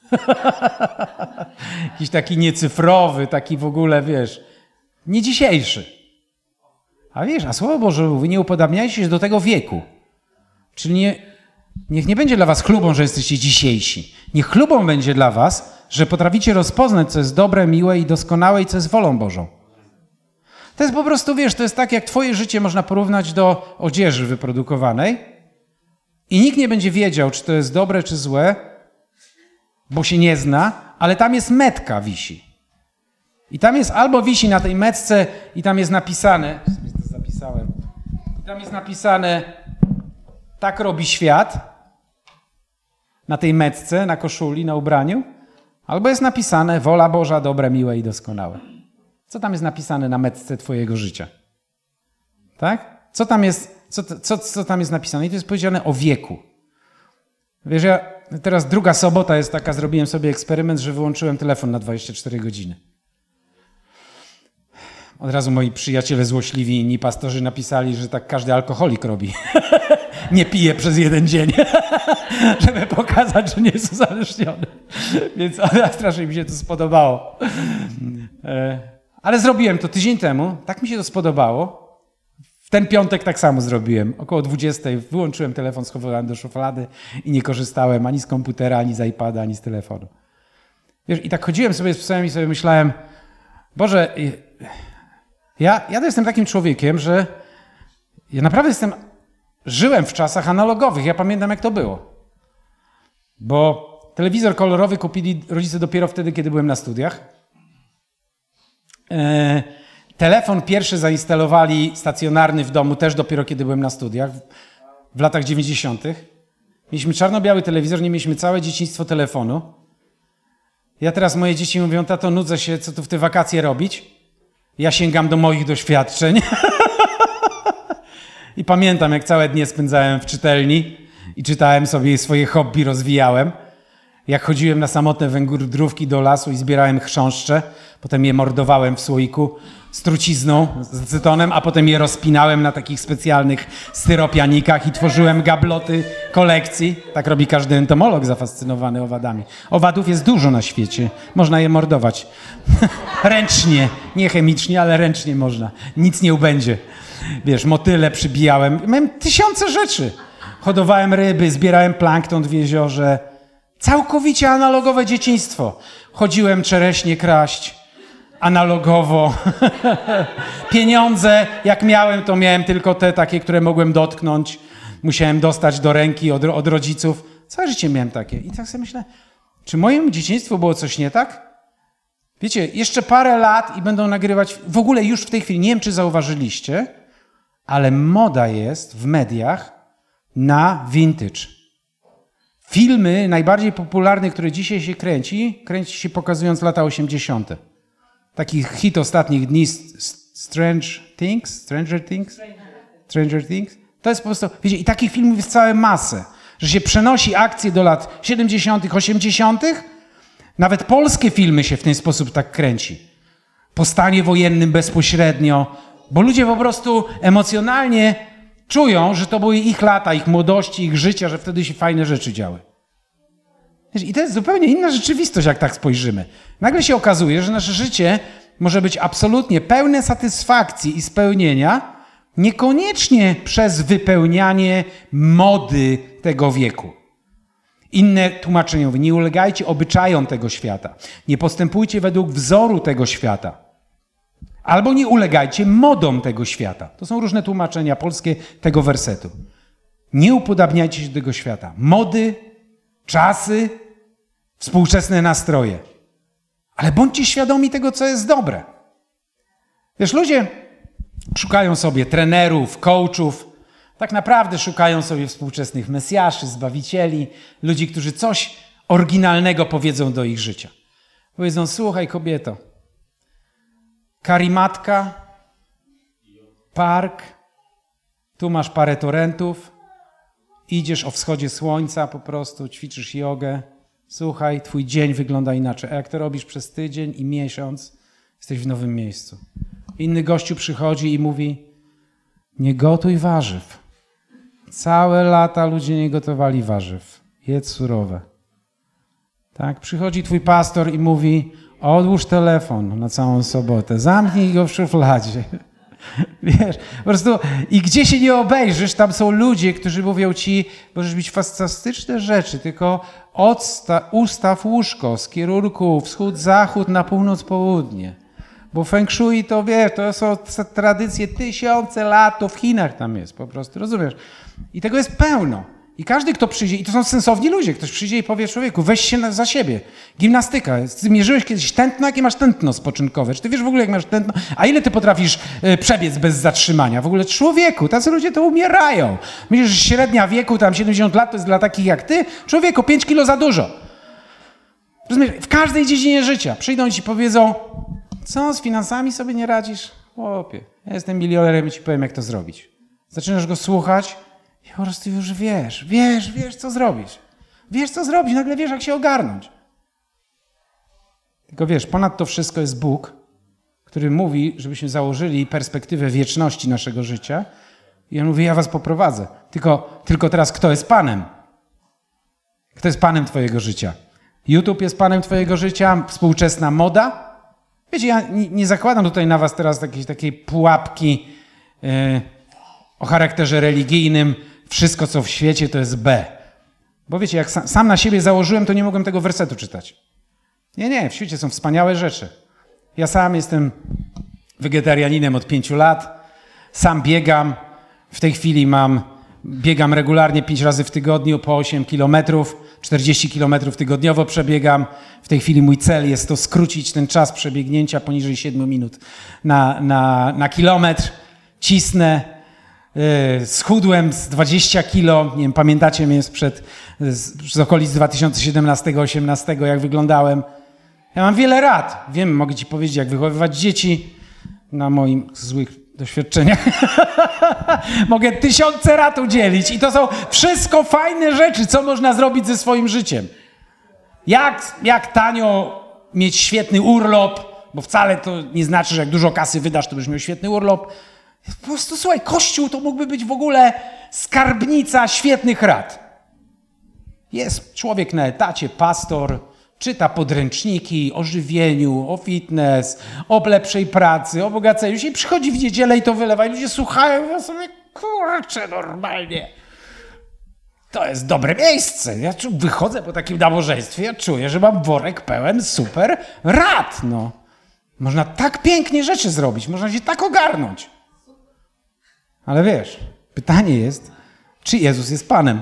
Jakiś taki niecyfrowy, taki w ogóle, wiesz, nie dzisiejszy. A wiesz, a Słowo Boże mówi, nie upodabniajcie się do tego wieku. Czyli nie, niech nie będzie dla was chlubą, że jesteście dzisiejsi. Niech chlubą będzie dla was, że potraficie rozpoznać, co jest dobre, miłe i doskonałe i co jest wolą Bożą. To jest po prostu, wiesz, to jest tak, jak twoje życie można porównać do odzieży wyprodukowanej i nikt nie będzie wiedział, czy to jest dobre, czy złe, bo się nie zna, ale tam jest metka wisi. I tam jest albo wisi na tej metce i tam jest napisane, to zapisałem, i tam jest napisane, tak robi świat, na tej metce, na koszuli, na ubraniu, albo jest napisane, wola Boża, dobre, miłe i doskonałe. Co tam jest napisane na metce twojego życia? Tak? Co tam jest, co, co, co tam jest napisane? I to jest powiedziane o wieku. Wiesz, ja teraz druga sobota jest taka, zrobiłem sobie eksperyment, że wyłączyłem telefon na dwadzieścia cztery godziny. Od razu moi przyjaciele złośliwi, inni pastorzy napisali, że tak każdy alkoholik robi. Nie pije przez jeden dzień, żeby pokazać, że nie jest uzależniony. Więc strasznie mi się to spodobało. Ale zrobiłem to tydzień temu, tak mi się to spodobało. W ten piątek tak samo zrobiłem. Około dwudziestej wyłączyłem telefon, schowałem do szuflady i nie korzystałem ani z komputera, ani z iPada, ani z telefonu. Wiesz, i tak chodziłem sobie z psem i sobie myślałem, Boże, ja, ja to jestem takim człowiekiem, że ja naprawdę jestem, żyłem w czasach analogowych. Ja pamiętam, jak to było. Bo telewizor kolorowy kupili rodzice dopiero wtedy, kiedy byłem na studiach. E, telefon pierwszy zainstalowali stacjonarny w domu też dopiero kiedy byłem na studiach, w latach dziewięćdziesiątych. Mieliśmy czarno-biały telewizor, nie mieliśmy całe dzieciństwo telefonu. Ja teraz moje dzieci mówią, tato, nudzę się, co tu w te wakacje robić. Ja sięgam do moich doświadczeń. I pamiętam, jak całe dnie spędzałem w czytelni i czytałem sobie swoje hobby, rozwijałem. Jak chodziłem na samotne wędrówki do lasu i zbierałem chrząszcze, potem je mordowałem w słoiku z trucizną, z acetonem, a potem je rozpinałem na takich specjalnych styropianikach i tworzyłem gabloty kolekcji. Tak robi każdy entomolog zafascynowany owadami. Owadów jest dużo na świecie. Można je mordować. Ręcznie. Nie chemicznie, ale ręcznie można. Nic nie ubędzie. Wiesz, motyle przybijałem. Miałem tysiące rzeczy. Hodowałem ryby, zbierałem plankton w jeziorze. Całkowicie analogowe dzieciństwo. Chodziłem czereśnie kraść, analogowo. Pieniądze, jak miałem, to miałem tylko te takie, które mogłem dotknąć. Musiałem dostać do ręki od, od rodziców. Całe życie miałem takie. I tak sobie myślę, czy moim dzieciństwu było coś nie tak? Wiecie, jeszcze parę lat i będą nagrywać, w ogóle już w tej chwili, nie wiem, czy zauważyliście, ale moda jest w mediach na vintage. Filmy najbardziej popularne, które dzisiaj się kręci, kręci się pokazując lata osiemdziesiąte. Taki hit ostatnich dni, Strange Things, Stranger Things, Stranger Things. To jest po prostu, wiecie, i takich filmów jest całe masę, że się przenosi akcje do lat siedemdziesiątych, osiemdziesiątych. Nawet polskie filmy się w ten sposób tak kręci. Po stanie wojennym bezpośrednio, bo ludzie po prostu emocjonalnie czują, że to były ich lata, ich młodości, ich życia, że wtedy się fajne rzeczy działy. I to jest zupełnie inna rzeczywistość, jak tak spojrzymy. Nagle się okazuje, że nasze życie może być absolutnie pełne satysfakcji i spełnienia, niekoniecznie przez wypełnianie mody tego wieku. Inne tłumaczenie mówi, nie ulegajcie obyczajom tego świata. Nie postępujcie według wzoru tego świata. Albo nie ulegajcie modom tego świata. To są różne tłumaczenia polskie tego wersetu. Nie upodabniajcie się do tego świata. Mody, czasy, współczesne nastroje. Ale bądźcie świadomi tego, co jest dobre. Wiesz, ludzie szukają sobie trenerów, coachów, tak naprawdę szukają sobie współczesnych mesjaszy, zbawicieli, ludzi, którzy coś oryginalnego powiedzą do ich życia. Powiedzą, słuchaj kobieto, karimatka, park, tu masz parę torrentów, idziesz o wschodzie słońca po prostu, ćwiczysz jogę, słuchaj, twój dzień wygląda inaczej. A jak to robisz przez tydzień i miesiąc, jesteś w nowym miejscu. Inny gościu przychodzi i mówi, nie gotuj warzyw. Całe lata ludzie nie gotowali warzyw. Jedz surowe. Tak, przychodzi twój pastor i mówi, odłóż telefon na całą sobotę, zamknij go w szufladzie. Wiesz, po prostu i gdzie się nie obejrzysz, tam są ludzie, którzy mówią ci, możesz mieć fantastyczne rzeczy, tylko odsta- ustaw łóżko z kierunku wschód-zachód na północ-południe. Bo feng shui to, wiesz, to są tradycje tysiące lat, to w Chinach tam jest po prostu, rozumiesz? I tego jest pełno. I każdy, kto przyjdzie, i to są sensowni ludzie, ktoś przyjdzie i powie człowieku, weź się na, za siebie. Gimnastyka. Ty mierzyłeś kiedyś tętno? Jakie masz tętno spoczynkowe? Czy ty wiesz w ogóle, jak masz tętno? A ile ty potrafisz y, przebiec bez zatrzymania? W ogóle człowieku, tacy ludzie to umierają. Myślisz, że średnia wieku, tam siedemdziesiąt lat, to jest dla takich jak ty? Człowieku, pięć kilo za dużo. Rozumiesz? W każdej dziedzinie życia przyjdą i ci powiedzą, co, z finansami sobie nie radzisz? Chłopie, ja jestem milionerem i ci powiem, jak to zrobić. Zaczynasz go słuchać i po prostu już wiesz, wiesz, wiesz, co zrobić. Wiesz, co zrobić, nagle wiesz, jak się ogarnąć. Tylko wiesz, ponad to wszystko jest Bóg, który mówi, żebyśmy założyli perspektywę wieczności naszego życia i On mówi, ja was poprowadzę. Tylko, tylko teraz kto jest Panem? Kto jest Panem twojego życia? YouTube jest Panem twojego życia? Współczesna moda? Wiecie, ja nie, nie zakładam tutaj na was teraz takiej, takiej pułapki yy, o charakterze religijnym. Wszystko, co w świecie, to jest B. Bo wiecie, jak sam, sam na siebie założyłem, to nie mogłem tego wersetu czytać. Nie, nie, w świecie są wspaniałe rzeczy. Ja sam jestem wegetarianinem od pięciu lat. Sam biegam. W tej chwili mam, biegam regularnie pięć razy w tygodniu po osiem kilometrów. czterdzieści kilometrów tygodniowo przebiegam. W tej chwili mój cel jest to skrócić ten czas przebiegnięcia poniżej siedmiu minut na, na, na kilometr. Cisnę. Yy, schudłem z dwadzieścia kilo. Nie wiem, pamiętacie mnie sprzed z, z okolic dwa tysiące siedemnastego osiemnastego, jak wyglądałem. Ja mam wiele rad. Wiem, mogę ci powiedzieć, jak wychowywać dzieci na moim złych doświadczeniach. Mogę tysiące rad udzielić i to są wszystko fajne rzeczy, co można zrobić ze swoim życiem. Jak, jak tanio mieć świetny urlop, bo wcale to nie znaczy, że jak dużo kasy wydasz, to będziesz miał świetny urlop. Po prostu, słuchaj, Kościół to mógłby być w ogóle skarbnica świetnych rad. Jest człowiek na etacie, pastor, czyta podręczniki o żywieniu, o fitness, o lepszej pracy, o bogaceniu się i przychodzi w niedzielę i to wylewa i ludzie słuchają i ja sobie, kurczę, normalnie. To jest dobre miejsce. Ja wychodzę po takim nabożeństwie, ja czuję, że mam worek pełen super rad. No. Można tak pięknie rzeczy zrobić, można się tak ogarnąć. Ale wiesz, pytanie jest, czy Jezus jest Panem?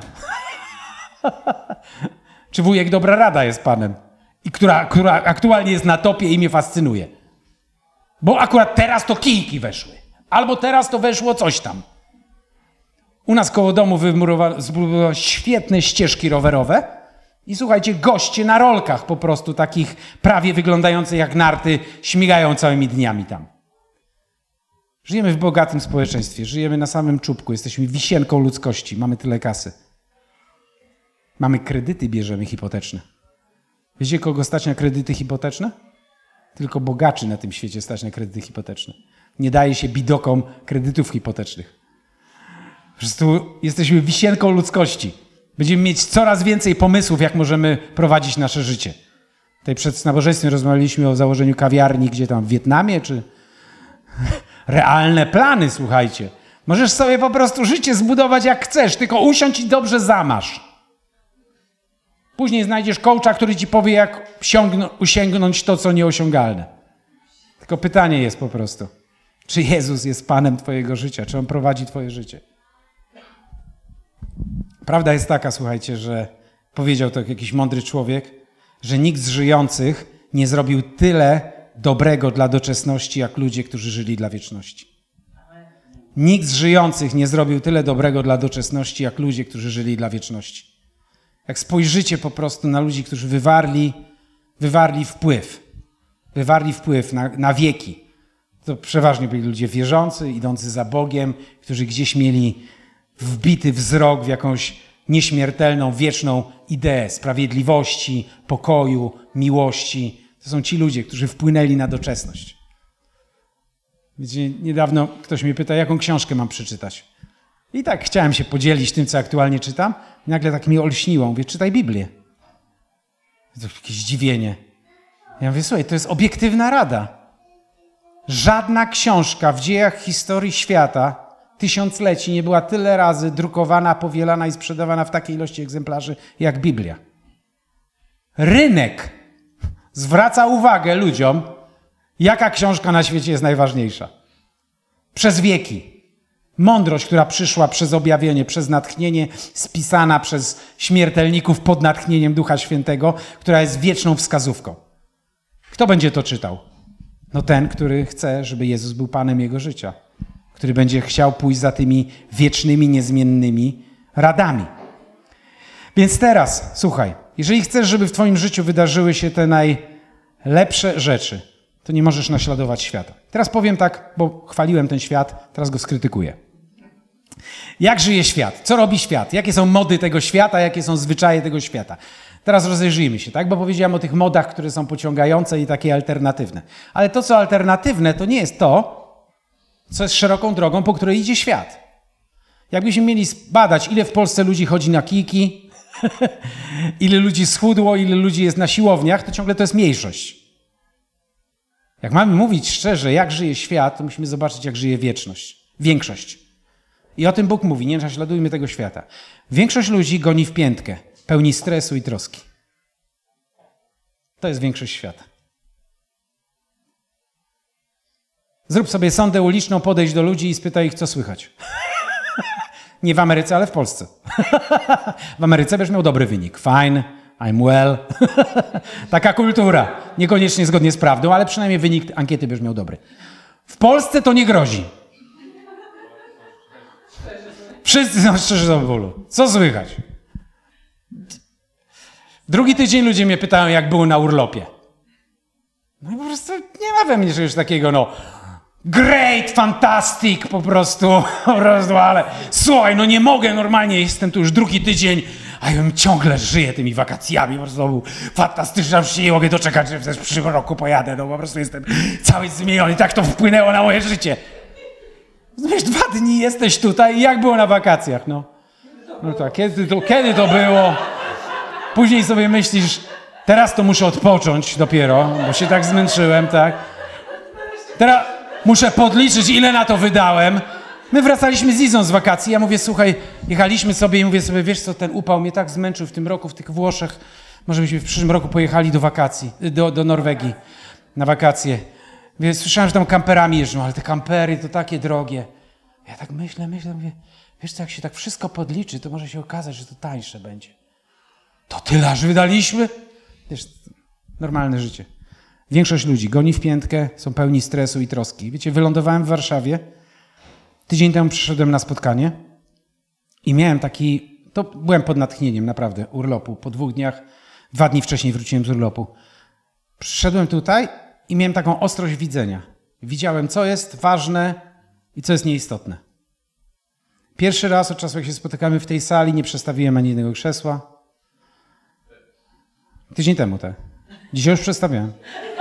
Czy wujek Dobra Rada jest Panem? I która, która aktualnie jest na topie i mnie fascynuje. Bo akurat teraz to kijki weszły. Albo teraz to weszło coś tam. U nas koło domu wybudowano świetne ścieżki rowerowe. I słuchajcie, goście na rolkach po prostu takich prawie wyglądających jak narty śmigają całymi dniami tam. Żyjemy w bogatym społeczeństwie, żyjemy na samym czubku, jesteśmy wisienką ludzkości, mamy tyle kasy. Mamy kredyty, bierzemy hipoteczne. Wiecie, kogo stać na kredyty hipoteczne? Tylko bogaczy na tym świecie stać na kredyty hipoteczne. Nie daje się bidokom kredytów hipotecznych. Po prostu jesteśmy wisienką ludzkości. Będziemy mieć coraz więcej pomysłów, jak możemy prowadzić nasze życie. Tutaj przed nabożeństwem rozmawialiśmy o założeniu kawiarni, gdzie tam w Wietnamie, czy realne plany, słuchajcie. Możesz sobie po prostu życie zbudować jak chcesz, tylko usiądź i dobrze zamasz. Później znajdziesz coacha, który ci powie, jak osiągnąć to, co nieosiągalne. Tylko pytanie jest po prostu, czy Jezus jest Panem twojego życia, czy On prowadzi twoje życie? Prawda jest taka, słuchajcie, że powiedział to jakiś mądry człowiek, że nikt z żyjących nie zrobił tyle dobrego dla doczesności, jak ludzie, którzy żyli dla wieczności. Nikt z żyjących nie zrobił tyle dobrego dla doczesności, jak ludzie, którzy żyli dla wieczności. Jak spojrzycie po prostu na ludzi, którzy wywarli, wywarli wpływ, wywarli wpływ na, na wieki, to przeważnie byli ludzie wierzący, idący za Bogiem, którzy gdzieś mieli wbity wzrok w jakąś nieśmiertelną, wieczną ideę sprawiedliwości, pokoju, miłości. To są ci ludzie, którzy wpłynęli na doczesność. Wiecie, niedawno ktoś mnie pyta, jaką książkę mam przeczytać. I tak chciałem się podzielić tym, co aktualnie czytam. I nagle tak mi olśniło. Mówię, czytaj Biblię. To jakieś zdziwienie. Ja mówię, słuchaj, to jest obiektywna rada. Żadna książka w dziejach historii świata tysiącleci nie była tyle razy drukowana, powielana i sprzedawana w takiej ilości egzemplarzy jak Biblia. Rynek zwraca uwagę ludziom, jaka książka na świecie jest najważniejsza. Przez wieki. Mądrość, która przyszła przez objawienie, przez natchnienie, spisana przez śmiertelników pod natchnieniem Ducha Świętego, która jest wieczną wskazówką. Kto będzie to czytał? No ten, który chce, żeby Jezus był Panem jego życia. Który będzie chciał pójść za tymi wiecznymi, niezmiennymi radami. Więc teraz, słuchaj, jeżeli chcesz, żeby w twoim życiu wydarzyły się te najlepsze rzeczy, to nie możesz naśladować świata. Teraz powiem tak, bo chwaliłem ten świat, teraz go skrytykuję. Jak żyje świat? Co robi świat? Jakie są mody tego świata? Jakie są zwyczaje tego świata? Teraz rozejrzyjmy się, tak? Bo powiedziałem o tych modach, które są pociągające i takie alternatywne. Ale to, co alternatywne, to nie jest to, co jest szeroką drogą, po której idzie świat. Jakbyśmy mieli badać, ile w Polsce ludzi chodzi na kijki, ile ludzi schudło, ile ludzi jest na siłowniach, to ciągle to jest mniejszość. Jak mamy mówić szczerze, jak żyje świat, to musimy zobaczyć, jak żyje wieczność. Większość. I o tym Bóg mówi, nie naśladujmy tego świata. Większość ludzi goni w piętkę, pełni stresu i troski. To jest większość świata. Zrób sobie sondę uliczną, podejdź do ludzi i spytaj ich, co słychać. Nie w Ameryce, ale w Polsce. W Ameryce będziesz miał dobry wynik. Fine, I'm well. Taka kultura. Niekoniecznie zgodnie z prawdą, ale przynajmniej wynik ankiety będziesz miał dobry. W Polsce to nie grozi. Wszyscy są szczerzy do bólu. Co słychać? Drugi tydzień ludzie mnie pytają, jak było na urlopie. No i po prostu nie ma we mnie czegoś takiego, no great, fantastic, po prostu, po prostu, ale słuchaj, no nie mogę, normalnie jestem tu już drugi tydzień, a ja ciągle żyję tymi wakacjami, po prostu to był fantastyczny, już się nie mogę doczekać, że w przyszłym roku pojadę, no po prostu jestem cały zmieniony, tak to wpłynęło na moje życie. No wiesz, dwa dni jesteś tutaj i jak było na wakacjach, no? No tak, kiedy to, kiedy to było? Później sobie myślisz, teraz to muszę odpocząć dopiero, bo się tak zmęczyłem, tak? Teraz muszę podliczyć, ile na to wydałem. My wracaliśmy z Izą z wakacji, ja mówię, słuchaj, jechaliśmy sobie i mówię sobie, wiesz co, ten upał mnie tak zmęczył w tym roku, w tych Włoszech, może byśmy w przyszłym roku pojechali do wakacji, do, do Norwegii na wakacje. Mówię, słyszałem, że tam kamperami jeżdżą, ale te kampery to takie drogie. Ja tak myślę, myślę, mówię, wiesz co, jak się tak wszystko podliczy, to może się okazać, że to tańsze będzie. To tyle aż wydaliśmy? Wiesz, normalne życie. Większość ludzi goni w piętkę, są pełni stresu i troski. Wiecie, wylądowałem w Warszawie, tydzień temu przyszedłem na spotkanie i miałem taki, to byłem pod natchnieniem naprawdę, urlopu. Po dwóch dniach, dwa dni wcześniej wróciłem z urlopu. Przyszedłem tutaj i miałem taką ostrość widzenia. Widziałem, co jest ważne i co jest nieistotne. Pierwszy raz od czasu, jak się spotykamy w tej sali, nie przestawiłem ani jednego krzesła. Tydzień temu, tak. Dzisiaj już przestawiałem.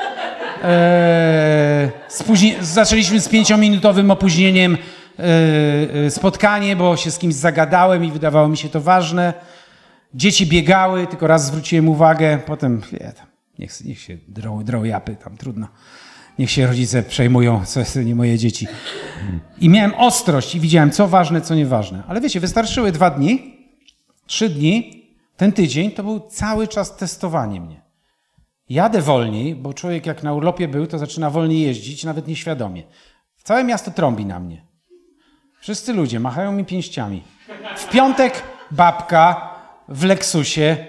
Eee, spóźni- zaczęliśmy z pięciominutowym opóźnieniem eee, spotkanie, bo się z kimś zagadałem i wydawało mi się to ważne. Dzieci biegały, tylko raz zwróciłem uwagę, potem nie, Niech, niech się drą, drą japy, tam trudno. Niech się rodzice przejmują, co jest nie moje dzieci. I miałem ostrość i widziałem, co ważne, co nieważne. Ale wiecie, wystarczyły dwa dni, trzy dni, ten tydzień, to był cały czas testowanie mnie. Jadę wolniej, bo człowiek jak na urlopie był, to zaczyna wolniej jeździć, nawet nieświadomie. Całe miasto trąbi na mnie. Wszyscy ludzie machają mi pięściami. W piątek babka w Lexusie.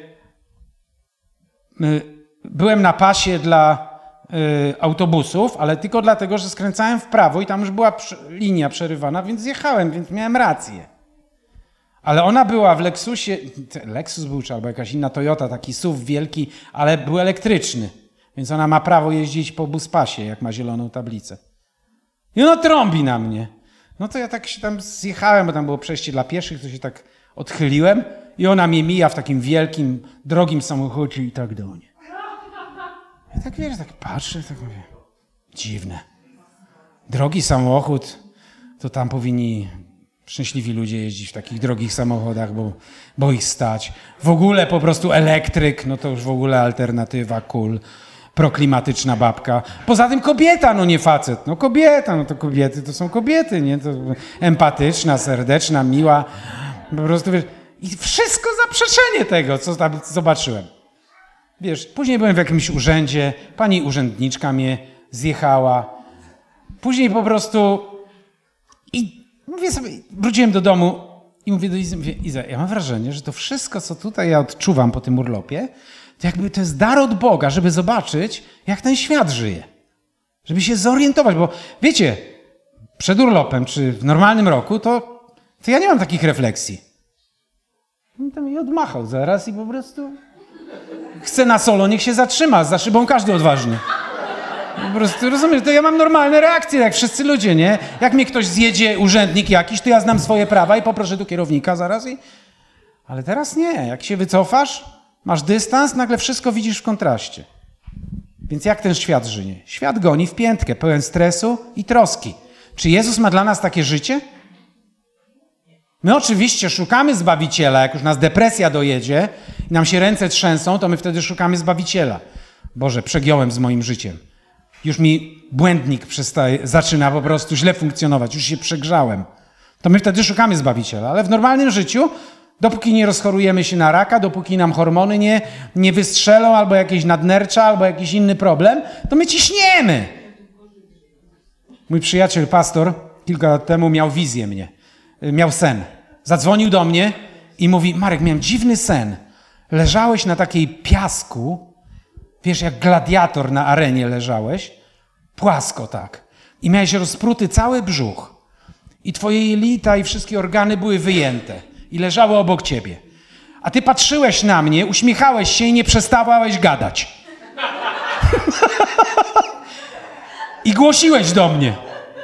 Byłem na pasie dla y, autobusów, ale tylko dlatego, że skręcałem w prawo i tam już była prze- linia przerywana, więc zjechałem, więc miałem rację. Ale ona była w Lexusie, Lexus był czy albo jakaś inna Toyota, taki S U V wielki, ale był elektryczny. Więc ona ma prawo jeździć po buspasie, jak ma zieloną tablicę. I ona trąbi na mnie. No to ja tak się tam zjechałem, bo tam było przejście dla pieszych, to się tak odchyliłem i ona mnie mija w takim wielkim, drogim samochodzie i tak do niej. Ja tak wiesz, tak patrzę, tak mówię, dziwne. Drogi samochód, to tam powinni szczęśliwi ludzie jeździć w takich drogich samochodach, bo, bo ich stać. W ogóle po prostu elektryk, no to już w ogóle alternatywa, cool, proklimatyczna babka. Poza tym kobieta, no nie facet, no kobieta, no to kobiety to są kobiety, nie? To empatyczna, serdeczna, miła, po prostu wiesz, i wszystko zaprzeczenie tego, co tam zobaczyłem. Wiesz, później byłem w jakimś urzędzie, pani urzędniczka mnie zjechała, później po prostu i mówię sobie, wróciłem do domu i mówię do Izy, mówię, Iza, ja mam wrażenie, że to wszystko, co tutaj ja odczuwam po tym urlopie, to jakby to jest dar od Boga, żeby zobaczyć, jak ten świat żyje. Żeby się zorientować, bo wiecie, przed urlopem czy w normalnym roku, to, to ja nie mam takich refleksji. On tam mi odmachał zaraz i po prostu chce na solo, niech się zatrzyma, za szybą każdy odważny. Po prostu, rozumiesz, to ja mam normalne reakcje, jak wszyscy ludzie, nie? Jak mnie ktoś zjedzie, urzędnik jakiś, to ja znam swoje prawa i poproszę tu kierownika zaraz i... Ale teraz nie, jak się wycofasz, masz dystans, nagle wszystko widzisz w kontraście. Więc jak ten świat żyje? Świat goni w piętkę, pełen stresu i troski. Czy Jezus ma dla nas takie życie? My oczywiście szukamy Zbawiciela, jak już nas depresja dojedzie i nam się ręce trzęsą, to my wtedy szukamy Zbawiciela. Boże, przegiąłem z moim życiem. Już mi błędnik przestaje, zaczyna po prostu źle funkcjonować, już się przegrzałem. To my wtedy szukamy Zbawiciela, ale w normalnym życiu, dopóki nie rozchorujemy się na raka, dopóki nam hormony nie, nie wystrzelą, albo jakieś nadnercza, albo jakiś inny problem, to my ciśniemy. Mój przyjaciel, pastor, kilka lat temu miał wizję mnie. Miał sen. Zadzwonił do mnie i mówi, Marek, miałem dziwny sen. Leżałeś na takiej piasku, wiesz, jak gladiator na arenie leżałeś, płasko tak. I miałeś rozpruty cały brzuch. I twoje jelita i wszystkie organy były wyjęte. I leżały obok ciebie. A ty patrzyłeś na mnie, uśmiechałeś się i nie przestawałeś gadać. I głosiłeś do mnie.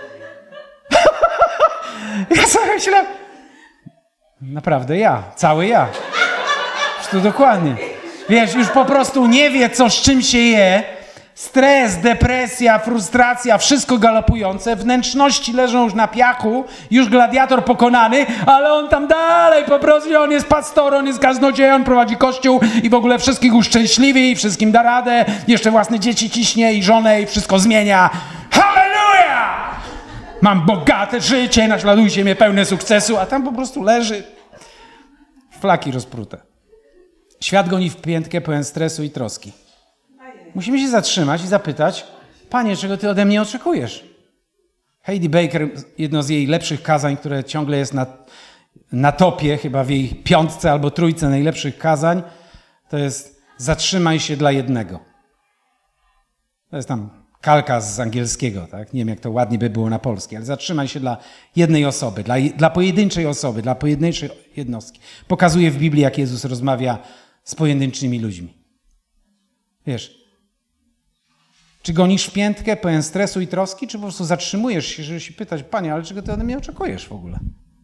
Ja sobie myślałem, naprawdę ja, cały ja. Już to dokładnie. Wiesz, już po prostu nie wie, co z czym się je. Stres, depresja, frustracja, wszystko galopujące. Wnętrzności leżą już na piachu, już gladiator pokonany, ale on tam dalej po prostu, on jest pastorem, on jest kaznodzieją, on prowadzi kościół i w ogóle wszystkich uszczęśliwi, wszystkim da radę, jeszcze własne dzieci ciśnie i żonę i wszystko zmienia. Halleluja! Mam bogate życie, naśladujcie mnie, pełne sukcesu, a tam po prostu leży flaki rozprute. Świat goni w piętkę pełen stresu i troski. Musimy się zatrzymać i zapytać, Panie, czego Ty ode mnie oczekujesz? Heidi Baker, jedno z jej lepszych kazań, które ciągle jest na, na topie, chyba w jej piątce albo trójce najlepszych kazań, to jest zatrzymaj się dla jednego. To jest tam kalka z angielskiego, tak? Nie wiem, jak to ładnie by było na polski, ale zatrzymaj się dla jednej osoby, dla, dla pojedynczej osoby, dla pojedynczej jednostki. Pokazuje w Biblii, jak Jezus rozmawia z pojedynczymi ludźmi. Wiesz, czy gonisz w piętkę pełen stresu i troski, czy po prostu zatrzymujesz się, żeby się pytać, Panie, ale czego Ty ode mnie oczekujesz w ogóle?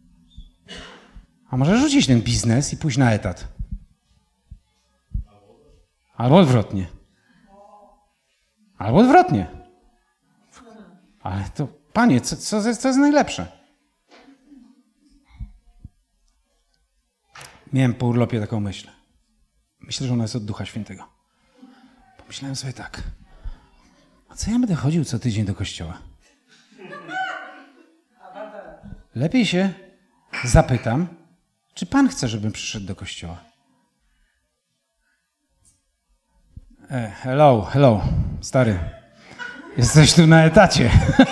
A może rzucić ten biznes i pójść na etat? Albo odwrotnie. Albo odwrotnie. Ale to, Panie, co, co, jest, co jest najlepsze? Miałem po urlopie taką myśl. Myślę, że ona jest od Ducha Świętego. Myślałem sobie tak, a co ja będę chodził co tydzień do kościoła? Lepiej się zapytam, czy Pan chce, żebym przyszedł do kościoła? E, hello, hello, stary. Jesteś tu na etacie.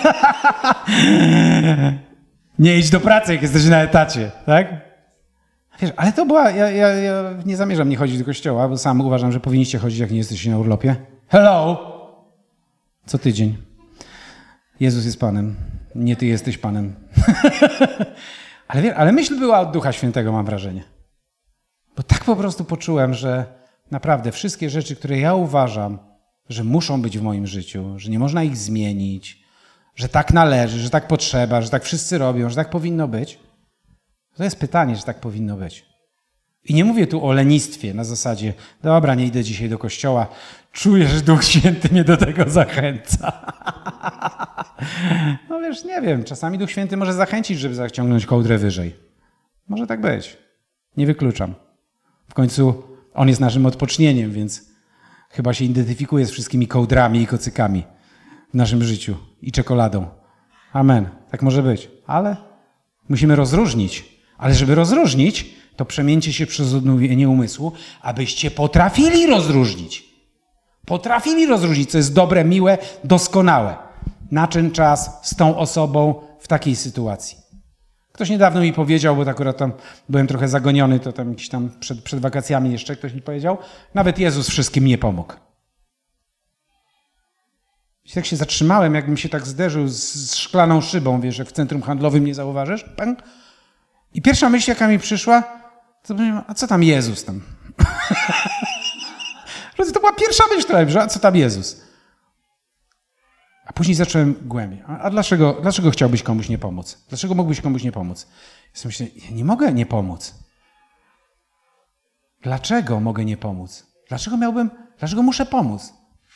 Nie idź do pracy, jak jesteś na etacie, tak? Wiesz, ale to była... Ja, ja, ja nie zamierzam nie chodzić do kościoła, bo sam uważam, że powinniście chodzić, jak nie jesteście na urlopie. Hello! Co tydzień. Jezus jest Panem. Nie ty jesteś Panem. ale, wiesz, ale myśl była od Ducha Świętego, mam wrażenie. Bo tak po prostu poczułem, że naprawdę wszystkie rzeczy, które ja uważam, że muszą być w moim życiu, że nie można ich zmienić, że tak należy, że tak potrzeba, że tak wszyscy robią, że tak powinno być, to jest pytanie, że tak powinno być. I nie mówię tu o lenistwie na zasadzie, dobra, nie idę dzisiaj do kościoła, czuję, że Duch Święty mnie do tego zachęca. No wiesz, nie wiem, czasami Duch Święty może zachęcić, żeby zaciągnąć kołdrę wyżej. Może tak być. Nie wykluczam. W końcu On jest naszym odpocznieniem, więc chyba się identyfikuje z wszystkimi kołdrami i kocykami w naszym życiu i czekoladą. Amen. Tak może być. Ale musimy rozróżnić. Ale żeby rozróżnić, to przemieńcie się przez odnowienie umysłu, abyście potrafili rozróżnić. Potrafili rozróżnić, co jest dobre, miłe, doskonałe. Na czym czas z tą osobą w takiej sytuacji. Ktoś niedawno mi powiedział, bo akurat tam byłem trochę zagoniony, to tam jakiś tam przed, przed wakacjami jeszcze ktoś mi powiedział, nawet Jezus wszystkim nie pomógł. I tak się zatrzymałem, jakbym się tak zderzył z, z szklaną szybą, wiesz, jak w centrum handlowym nie zauważysz. Pęk. I pierwsza myśl, jaka mi przyszła, to a co tam Jezus tam? To była pierwsza myśl, która mi przyszła, a co tam Jezus? A później zacząłem głębiej. A, a dlaczego, dlaczego chciałbyś komuś nie pomóc? Dlaczego mógłbyś komuś nie pomóc? Ja sobie myślę, ja nie mogę nie pomóc. Dlaczego mogę nie pomóc? Dlaczego miałbym, dlaczego muszę pomóc?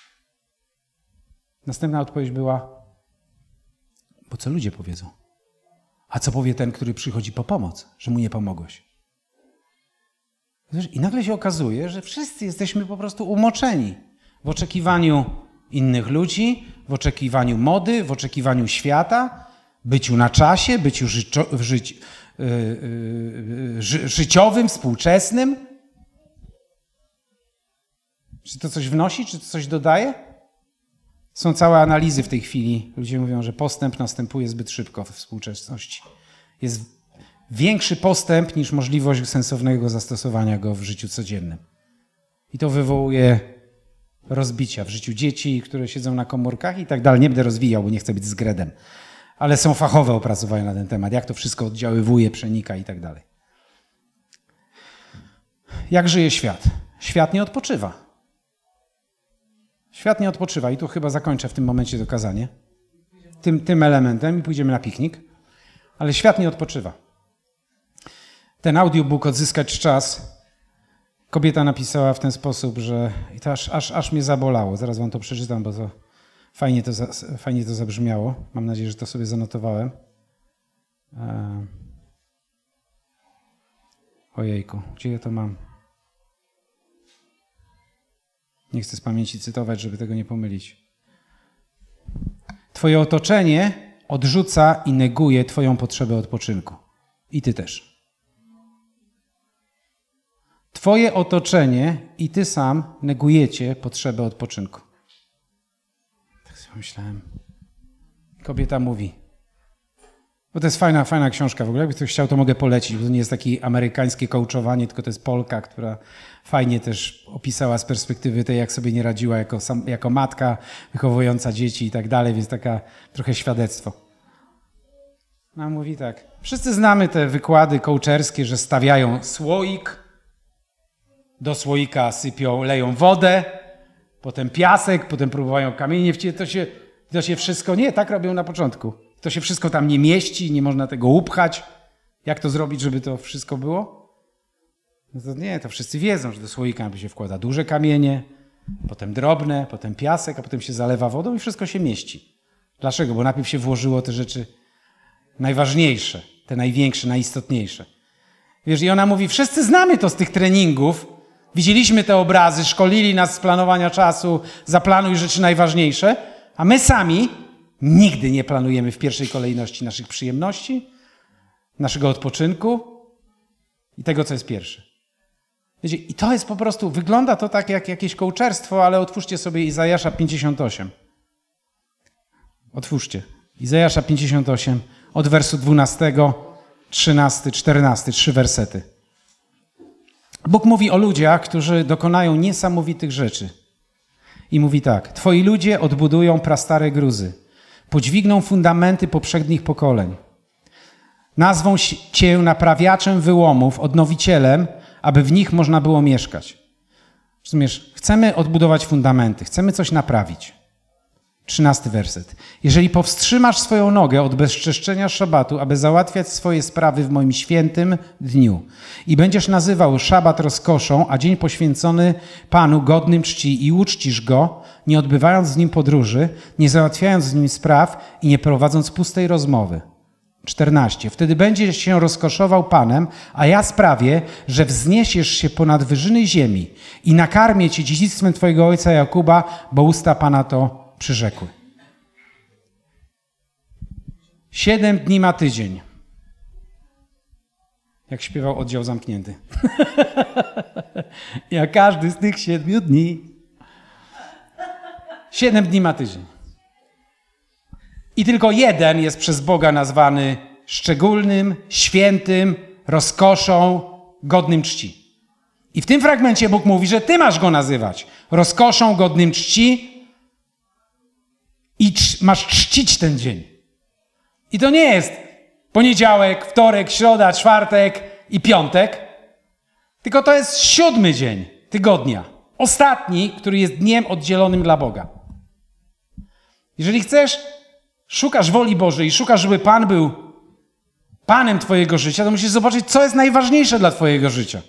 Następna odpowiedź była, bo co ludzie powiedzą? A co powie ten, który przychodzi po pomoc, że mu nie pomogłeś? I nagle się okazuje, że wszyscy jesteśmy po prostu umoczeni w oczekiwaniu innych ludzi, w oczekiwaniu mody, w oczekiwaniu świata, byciu na czasie, byciu życzo- życi- yy, yy, ży- życiowym, współczesnym. Czy to coś wnosi, czy to coś dodaje? Są całe analizy w tej chwili. Ludzie mówią, że postęp następuje zbyt szybko we współczesności. Jest większy postęp niż możliwość sensownego zastosowania go w życiu codziennym. I to wywołuje rozbicia w życiu dzieci, które siedzą na komórkach i tak dalej. Nie będę rozwijał, bo nie chcę być zgredem. Ale są fachowe opracowania na ten temat. Jak to wszystko oddziaływuje, przenika i tak dalej. Jak żyje świat? Świat nie odpoczywa. Świat nie odpoczywa i tu chyba zakończę w tym momencie to kazanie. Tym, tym elementem i pójdziemy na piknik. Ale świat nie odpoczywa. Ten audiobook Odzyskać czas kobieta napisała w ten sposób, że i to aż, aż, aż mnie zabolało. Zaraz wam to przeczytam, bo to fajnie to, fajnie to zabrzmiało. Mam nadzieję, że to sobie zanotowałem. Ojejku, gdzie ja to mam? Nie chcę z pamięci cytować, żeby tego nie pomylić. Twoje otoczenie odrzuca i neguje twoją potrzebę odpoczynku. I ty też. Twoje otoczenie i ty sam negujecie potrzebę odpoczynku. Tak sobie myślałem. Kobieta mówi. Bo to jest fajna, fajna książka w ogóle. Jakby ktoś chciał, to mogę polecić, bo to nie jest takie amerykańskie coachowanie, tylko to jest Polka, która fajnie też opisała z perspektywy tej, jak sobie nie radziła jako, sam, jako matka, wychowująca dzieci i tak dalej, więc taka trochę świadectwo. No mówi tak. Wszyscy znamy te wykłady coacherskie, że stawiają słoik, do słoika sypią, leją wodę, potem piasek, potem próbują kamienie wciąć. To się, to się wszystko... Nie, tak robią na początku. To się wszystko tam nie mieści, nie można tego upchać. Jak to zrobić, żeby to wszystko było? No to nie, to wszyscy wiedzą, że do słoika się wkłada duże kamienie, potem drobne, potem piasek, a potem się zalewa wodą i wszystko się mieści. Dlaczego? Bo najpierw się włożyło te rzeczy najważniejsze, te największe, najistotniejsze. Wiesz, i ona mówi, wszyscy znamy to z tych treningów, Widzieliśmy te obrazy, szkolili nas z planowania czasu, zaplanuj rzeczy najważniejsze, a my sami nigdy nie planujemy w pierwszej kolejności naszych przyjemności, naszego odpoczynku i tego, co jest pierwsze. Wiecie, i to jest po prostu, wygląda to tak jak jakieś kołczerstwo, ale otwórzcie sobie Izajasza pięćdziesiąt osiem. Otwórzcie. Izajasza pięćdziesiąt osiem, od wersu dwunastego, trzynastego, czternastego, trzy wersety. Bóg mówi o ludziach, którzy dokonają niesamowitych rzeczy. I mówi tak: Twoi ludzie odbudują prastare gruzy, podźwigną fundamenty poprzednich pokoleń. Nazwą Cię naprawiaczem wyłomów, odnowicielem, aby w nich można było mieszkać. Rozumiesz? Chcemy odbudować fundamenty, chcemy coś naprawić. Trzynasty werset. Jeżeli powstrzymasz swoją nogę od bezczeszczenia szabatu, aby załatwiać swoje sprawy w moim świętym dniu i będziesz nazywał szabat rozkoszą, a dzień poświęcony Panu godnym czci i uczcisz go, nie odbywając z nim podróży, nie załatwiając z nim spraw i nie prowadząc pustej rozmowy. czternaście. Wtedy będziesz się rozkoszował Panem, a ja sprawię, że wzniesiesz się ponad wyżyny ziemi i nakarmię cię dziedzictwem twojego ojca Jakuba, bo usta Pana to przyrzekły. Siedem dni ma tydzień. Jak śpiewał Oddział Zamknięty. Jak każdy z tych siedmiu dni. Siedem dni ma tydzień. I tylko jeden jest przez Boga nazwany szczególnym, świętym, rozkoszą, godnym czci. I w tym fragmencie Bóg mówi, że ty masz go nazywać rozkoszą, godnym czci i cz- masz czcić ten dzień. I to nie jest poniedziałek, wtorek, środa, czwartek i piątek, tylko to jest siódmy dzień tygodnia. Ostatni, który jest dniem oddzielonym dla Boga. Jeżeli chcesz, szukasz woli Bożej i szukasz, żeby Pan był Panem twojego życia, to musisz zobaczyć, co jest najważniejsze dla twojego życia.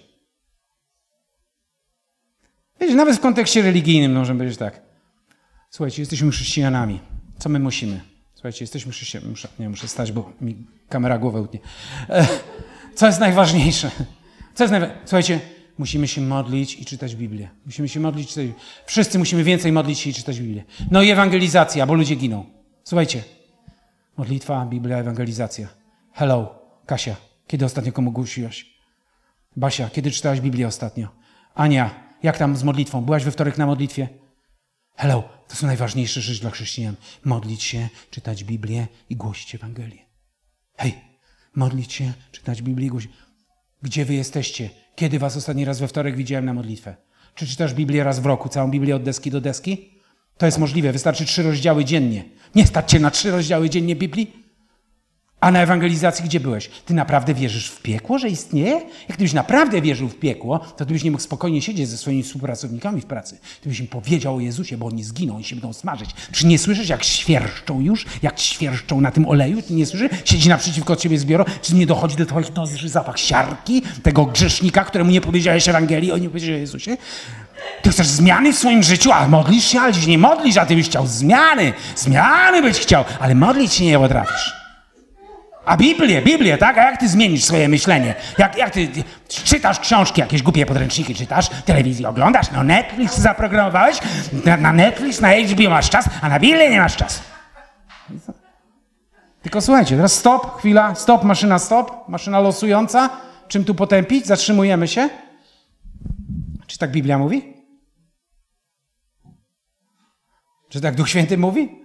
Wiecie, nawet w kontekście religijnym możemy powiedzieć tak. Słuchajcie, jesteśmy chrześcijanami. Co my musimy? Słuchajcie, jesteśmy chrześcijanami. Muszę, nie, muszę stać, bo mi kamera głowę utnie. Co jest najważniejsze? Co jest najwa... Słuchajcie, musimy się modlić i czytać Biblię. Musimy się modlić i czytać Biblię. Wszyscy musimy więcej modlić się i czytać Biblię. No i ewangelizacja, bo ludzie giną. Słuchajcie, modlitwa, Biblia, ewangelizacja. Hello, Kasia, kiedy ostatnio komu głosiłaś? Basia, kiedy czytałaś Biblię ostatnio? Ania, jak tam z modlitwą? Byłaś we wtorek na modlitwie? Hello, to są najważniejsze rzeczy dla chrześcijan. Modlić się, czytać Biblię i głosić Ewangelię. Hej, modlić się, czytać Biblię i głosić. Gdzie wy jesteście? Kiedy was ostatni raz we wtorek widziałem na modlitwę? Czy czytasz Biblię raz w roku, całą Biblię od deski do deski? To jest możliwe, wystarczy trzy rozdziały dziennie. Nie stać cię na trzy rozdziały dziennie Biblii? A na ewangelizacji gdzie byłeś? Ty naprawdę wierzysz w piekło, że istnieje? Jak gdybyś naprawdę wierzył w piekło, to ty byś nie mógł spokojnie siedzieć ze swoimi współpracownikami w pracy. Ty byś im powiedział o Jezusie, bo oni zginą i się będą smażyć. Czy nie słyszysz, jak świerszczą już? Jak świerszczą na tym oleju? Ty nie słyszysz? Siedzi naprzeciwko ciebie z biuro. Czy nie dochodzi do twoich nozdrzy zapach siarki? Tego grzesznika, któremu nie powiedziałeś Ewangelii, o nie powiedziałeś o Jezusie? Ty chcesz zmiany w swoim życiu, a modlisz się, ale się nie modlisz, a ty byś chciał zmiany. Zmiany byś chciał, ale modlić się nie potrafisz. A Biblię, Biblię, tak? A jak ty zmienisz swoje myślenie? Jak, jak ty, ty czytasz książki, jakieś głupie podręczniki czytasz, telewizję oglądasz, no Netflix zaprogramowałeś, na, na Netflix, na H B O masz czas, a na Biblię nie masz czasu. Tylko słuchajcie, teraz stop, chwila, stop, maszyna stop, maszyna losująca. Czym tu potępić? Zatrzymujemy się. Czy tak Biblia mówi? Czy tak Duch Święty mówi?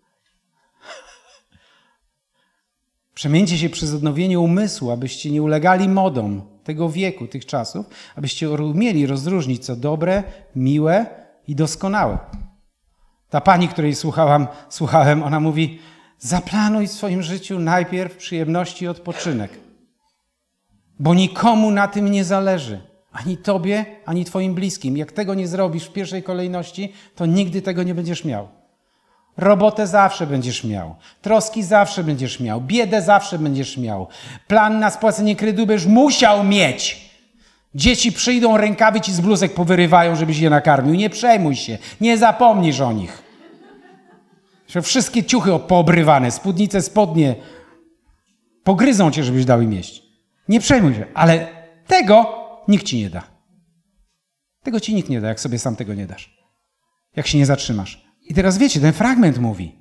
Przemieńcie się przez odnowienie umysłu, abyście nie ulegali modom tego wieku, tych czasów, abyście umieli rozróżnić, co dobre, miłe i doskonałe. Ta pani, której słuchałam, słuchałem, ona mówi, zaplanuj w swoim życiu najpierw przyjemności i odpoczynek, bo nikomu na tym nie zależy. Ani tobie, ani twoim bliskim. Jak tego nie zrobisz w pierwszej kolejności, to nigdy tego nie będziesz miał. Robotę zawsze będziesz miał. Troski zawsze będziesz miał. Biedę zawsze będziesz miał. Plan na spłacenie kredytu będziesz musiał mieć. Dzieci przyjdą, rękawy ci z bluzek powyrywają, żebyś je nakarmił. Nie przejmuj się. Nie zapomnisz o nich. Wszystkie ciuchy poobrywane, spódnice, spodnie pogryzą cię, żebyś dał im jeść. Nie przejmuj się. Ale tego nikt ci nie da. Tego ci nikt nie da, jak sobie sam tego nie dasz. Jak się nie zatrzymasz. I teraz wiecie, ten fragment mówi.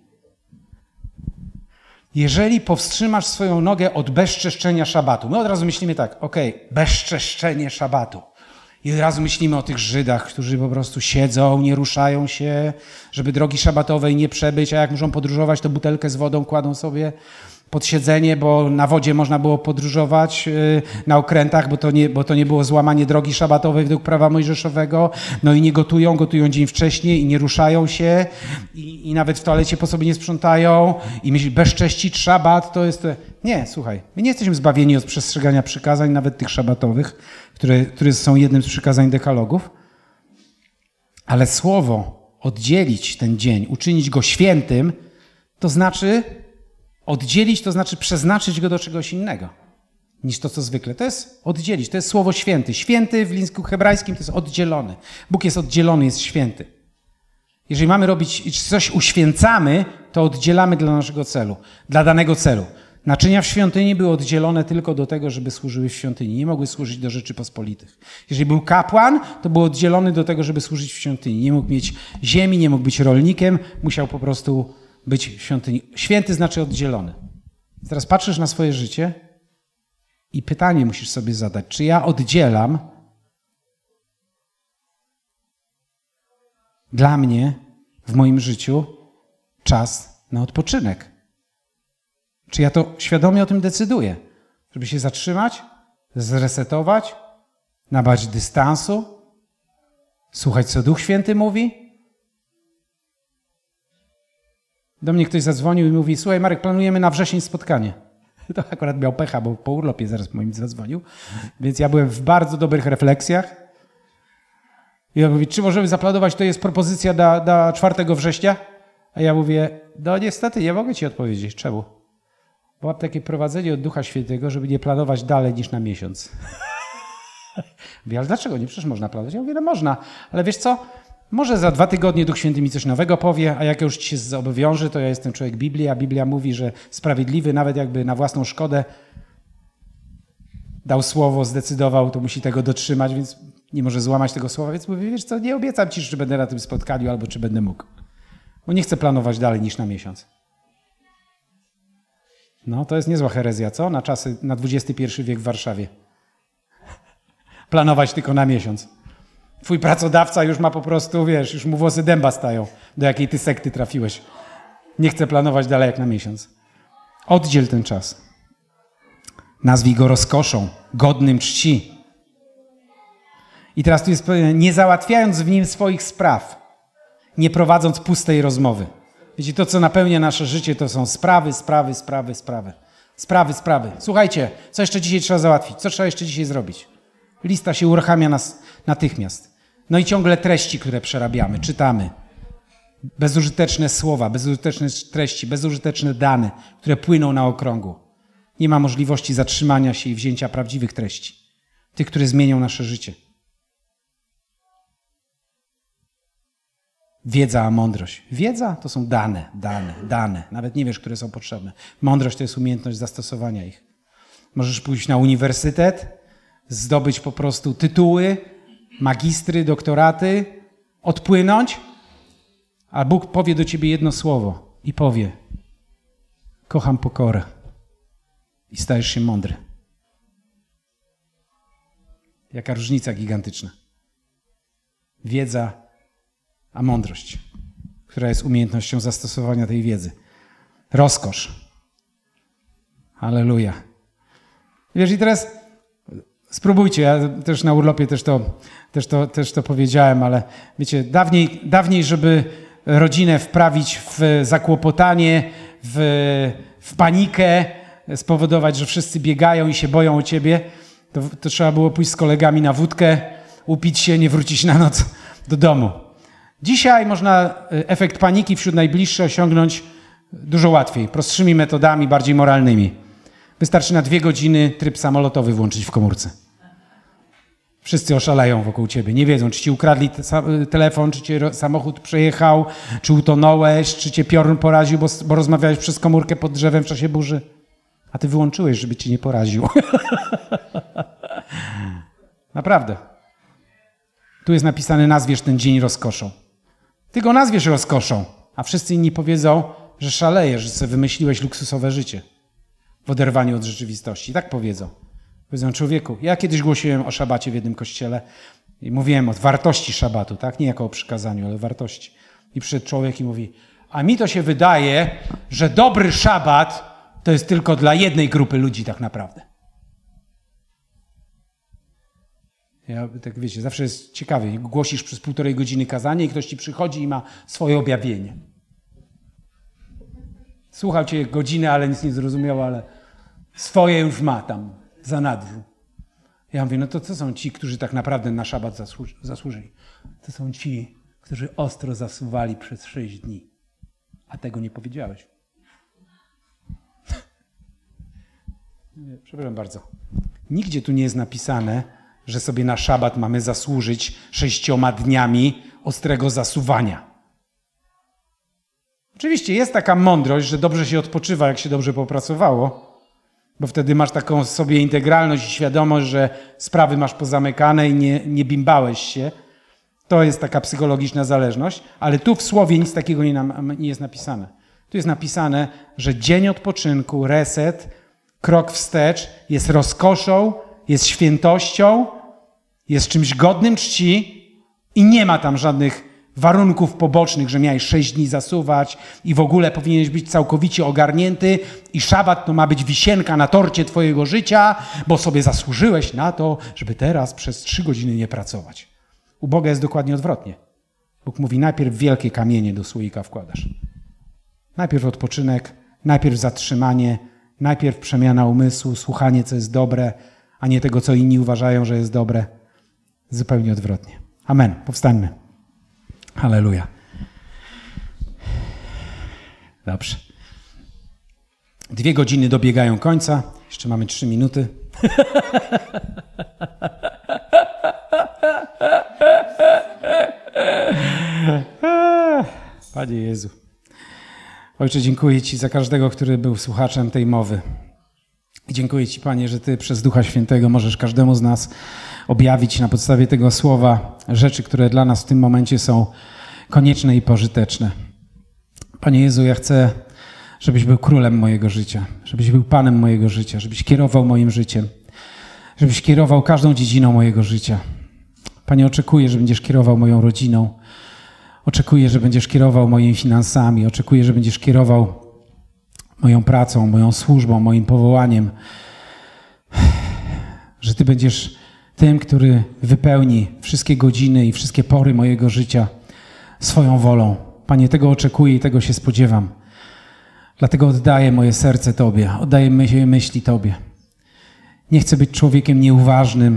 Jeżeli powstrzymasz swoją nogę od bezczeszczenia szabatu. My od razu myślimy tak, okej, okay, bezczeszczenie szabatu. I od razu myślimy o tych Żydach, którzy po prostu siedzą, nie ruszają się, żeby drogi szabatowej nie przebyć, a jak muszą podróżować, to butelkę z wodą kładą sobie pod siedzenie, bo na wodzie można było podróżować na okrętach, bo to nie, bo to nie było złamanie drogi szabatowej według prawa mojżeszowego. No i nie gotują, gotują dzień wcześniej i nie ruszają się i, i nawet w toalecie po sobie nie sprzątają i myśli, bezcześcić szabat to jest... Nie, słuchaj, my nie jesteśmy zbawieni od przestrzegania przykazań, nawet tych szabatowych, które, które są jednym z przykazań dekalogów, ale słowo oddzielić ten dzień, uczynić go świętym, to znaczy oddzielić, to znaczy przeznaczyć go do czegoś innego niż to, co zwykle. To jest oddzielić, to jest słowo święty. Święty w języku hebrajskim to jest oddzielony. Bóg jest oddzielony, jest święty. Jeżeli mamy robić, coś uświęcamy, to oddzielamy dla naszego celu, dla danego celu. Naczynia w świątyni były oddzielone tylko do tego, żeby służyły w świątyni. Nie mogły służyć do rzeczy pospolitych. Jeżeli był kapłan, to był oddzielony do tego, żeby służyć w świątyni. Nie mógł mieć ziemi, nie mógł być rolnikiem, musiał po prostu być w świątyni. Święty znaczy oddzielony. Teraz patrzysz na swoje życie i pytanie musisz sobie zadać, czy ja oddzielam dla mnie w moim życiu czas na odpoczynek? Czy ja to świadomie o tym decyduję? Żeby się zatrzymać, zresetować, nabrać dystansu, słuchać, co Duch Święty mówi? Do mnie ktoś zadzwonił i mówi, słuchaj Marek, planujemy na wrzesień spotkanie. To akurat miał pecha, bo po urlopie zaraz moim zadzwonił. Więc ja byłem w bardzo dobrych refleksjach. I on mówi, czy możemy zaplanować, to jest propozycja na, na czwartego września? A ja mówię, no niestety nie mogę ci odpowiedzieć. Czemu? Bo mam takie prowadzenie od Ducha Świętego, żeby nie planować dalej niż na miesiąc. Mówię, ale dlaczego nie? Przecież można planować. Ja mówię, no można, ale wiesz co? Może za dwa tygodnie Duch Święty mi coś nowego powie, a jak już ci się zobowiąże, to ja jestem człowiek Biblii, a Biblia mówi, że sprawiedliwy, nawet jakby na własną szkodę dał słowo, zdecydował, to musi tego dotrzymać, więc nie może złamać tego słowa. Więc mówię, wiesz co, nie obiecam ci, czy będę na tym spotkaniu, albo czy będę mógł. Bo nie chcę planować dalej niż na miesiąc. No, to jest niezła herezja, co? Na czasy, na dwudziesty pierwszy wiek w Warszawie. Planować tylko na miesiąc. Twój pracodawca już ma po prostu, wiesz, już mu włosy dęba stają, do jakiej ty sekty trafiłeś. Nie chcę planować dalej jak na miesiąc. Oddziel ten czas. Nazwij go rozkoszą, godnym czci. I teraz tu jest powiedziane, nie załatwiając w nim swoich spraw, nie prowadząc pustej rozmowy. Wiecie, to co napełnia nasze życie, to są sprawy, sprawy, sprawy, sprawy. Sprawy, sprawy. Słuchajcie, co jeszcze dzisiaj trzeba załatwić? Co trzeba jeszcze dzisiaj zrobić? Lista się uruchamia nas natychmiast. No i ciągle treści, które przerabiamy, czytamy. Bezużyteczne słowa, bezużyteczne treści, bezużyteczne dane, które płyną na okrągło. Nie ma możliwości zatrzymania się i wzięcia prawdziwych treści. Tych, które zmienią nasze życie. Wiedza a mądrość. Wiedza to są dane, dane, dane. Nawet nie wiesz, które są potrzebne. Mądrość to jest umiejętność zastosowania ich. Możesz pójść na uniwersytet, zdobyć po prostu tytuły, magistry, doktoraty, odpłynąć, a Bóg powie do ciebie jedno słowo i powie: kocham pokorę i stajesz się mądry. Jaka różnica gigantyczna. Wiedza a mądrość, która jest umiejętnością zastosowania tej wiedzy. Rozkosz. Halleluja. Wiesz, i teraz spróbujcie, ja też na urlopie też to, też to, też to powiedziałem, ale wiecie, dawniej, dawniej, żeby rodzinę wprawić w zakłopotanie, w, w panikę, spowodować, że wszyscy biegają i się boją o ciebie, to, to trzeba było pójść z kolegami na wódkę, upić się, nie wrócić na noc do domu. Dzisiaj można efekt paniki wśród najbliższych osiągnąć dużo łatwiej, prostszymi metodami, bardziej moralnymi. Wystarczy na dwie godziny tryb samolotowy włączyć w komórce. Wszyscy oszaleją wokół ciebie. Nie wiedzą, czy ci ukradli te telefon, czy cię samochód przejechał, czy utonąłeś, czy cię piorun poraził, bo, bo rozmawiałeś przez komórkę pod drzewem w czasie burzy. A ty wyłączyłeś, żeby cię nie poraził. Naprawdę. Tu jest napisane, nazwiesz ten dzień rozkoszą. Ty go nazwiesz rozkoszą, a wszyscy inni powiedzą, że szalejesz, że sobie wymyśliłeś luksusowe życie w oderwaniu od rzeczywistości. Tak powiedzą. Powiedzą, człowieku, ja kiedyś głosiłem o szabacie w jednym kościele i mówiłem o wartości szabatu, tak? Nie jako o przykazaniu, ale wartości. I przyszedł człowiek i mówi, a mi to się wydaje, że dobry szabat to jest tylko dla jednej grupy ludzi tak naprawdę. Ja tak wiecie, zawsze jest ciekawie. Głosisz przez półtorej godziny kazanie i ktoś ci przychodzi i ma swoje objawienie. Słuchał cię godzinę, ale nic nie zrozumiał, ale swoje już ma tam za nadrzu. Ja mówię, no to co są ci, którzy tak naprawdę na szabat zasłuży, zasłużyli? To są ci, którzy ostro zasuwali przez sześć dni. A tego nie powiedziałeś. Przepraszam bardzo. Nigdzie tu nie jest napisane, że sobie na szabat mamy zasłużyć sześcioma dniami ostrego zasuwania. Oczywiście jest taka mądrość, że dobrze się odpoczywa, jak się dobrze popracowało, bo wtedy masz taką sobie integralność i świadomość, że sprawy masz pozamykane i nie, nie bimbałeś się. To jest taka psychologiczna zależność, ale tu w słowie nic takiego nie, nam, nie jest napisane. Tu jest napisane, że dzień odpoczynku, reset, krok wstecz jest rozkoszą, jest świętością, jest czymś godnym czci i nie ma tam żadnych warunków pobocznych, że miałeś sześć dni zasuwać i w ogóle powinieneś być całkowicie ogarnięty i szabat to ma być wisienka na torcie twojego życia, bo sobie zasłużyłeś na to, żeby teraz przez trzy godziny nie pracować. U Boga jest dokładnie odwrotnie. Bóg mówi, najpierw wielkie kamienie do słoika wkładasz. Najpierw odpoczynek, najpierw zatrzymanie, najpierw przemiana umysłu, słuchanie, co jest dobre, a nie tego, co inni uważają, że jest dobre. Zupełnie odwrotnie. Amen. Powstańmy. Halleluja. Dobrze. Dwie godziny dobiegają końca. Jeszcze mamy trzy minuty. Panie Jezu. Ojcze, dziękuję Ci za każdego, który był słuchaczem tej mowy. I dziękuję Ci, Panie, że Ty przez Ducha Świętego możesz każdemu z nas objawić na podstawie tego słowa rzeczy, które dla nas w tym momencie są konieczne i pożyteczne. Panie Jezu, ja chcę, żebyś był królem mojego życia, żebyś był Panem mojego życia, żebyś kierował moim życiem, żebyś kierował każdą dziedziną mojego życia. Panie, oczekuję, że będziesz kierował moją rodziną, oczekuję, że będziesz kierował moimi finansami, oczekuję, że będziesz kierował moją pracą, moją służbą, moim powołaniem, że Ty będziesz tym, który wypełni wszystkie godziny i wszystkie pory mojego życia swoją wolą. Panie, tego oczekuję i tego się spodziewam. Dlatego oddaję moje serce Tobie, oddaję moje myśli Tobie. Nie chcę być człowiekiem nieuważnym,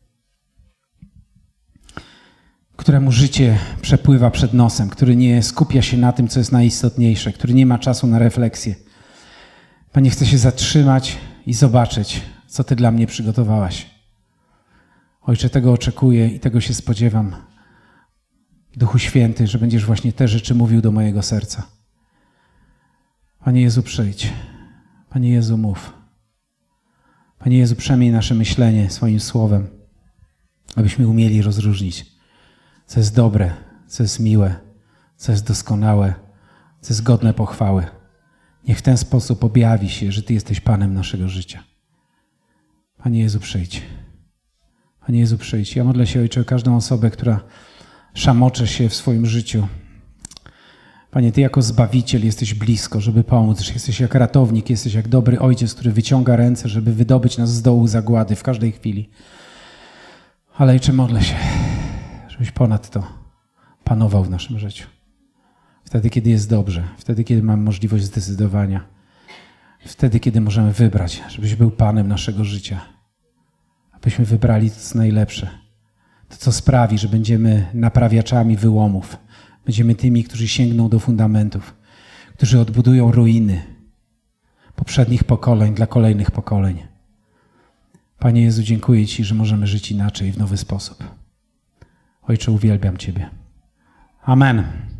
któremu życie przepływa przed nosem, który nie skupia się na tym, co jest najistotniejsze, który nie ma czasu na refleksję. Panie, chcę się zatrzymać i zobaczyć, co Ty dla mnie przygotowałaś. Ojcze, tego oczekuję i tego się spodziewam. Duchu Święty, że będziesz właśnie te rzeczy mówił do mojego serca. Panie Jezu, przyjdź. Panie Jezu, mów. Panie Jezu, przemień nasze myślenie swoim słowem, abyśmy umieli rozróżnić, co jest dobre, co jest miłe, co jest doskonałe, co jest godne pochwały. Niech w ten sposób objawi się, że Ty jesteś Panem naszego życia. Panie Jezu, przyjdź. Panie Jezu, przyjdź. Ja modlę się, Ojcze, o każdą osobę, która szamocze się w swoim życiu. Panie, Ty jako Zbawiciel jesteś blisko, żeby pomóc. Jesteś jak ratownik, jesteś jak dobry Ojciec, który wyciąga ręce, żeby wydobyć nas z dołu zagłady w każdej chwili. Ale Ojcze, modlę się, żebyś ponad to panował w naszym życiu. Wtedy, kiedy jest dobrze, wtedy, kiedy mamy możliwość zdecydowania, wtedy, kiedy możemy wybrać, żebyś był Panem naszego życia, abyśmy wybrali to, co najlepsze, to, co sprawi, że będziemy naprawiaczami wyłomów, będziemy tymi, którzy sięgną do fundamentów, którzy odbudują ruiny poprzednich pokoleń dla kolejnych pokoleń. Panie Jezu, dziękuję Ci, że możemy żyć inaczej, w nowy sposób. Ojcze, uwielbiam Ciebie. Amen.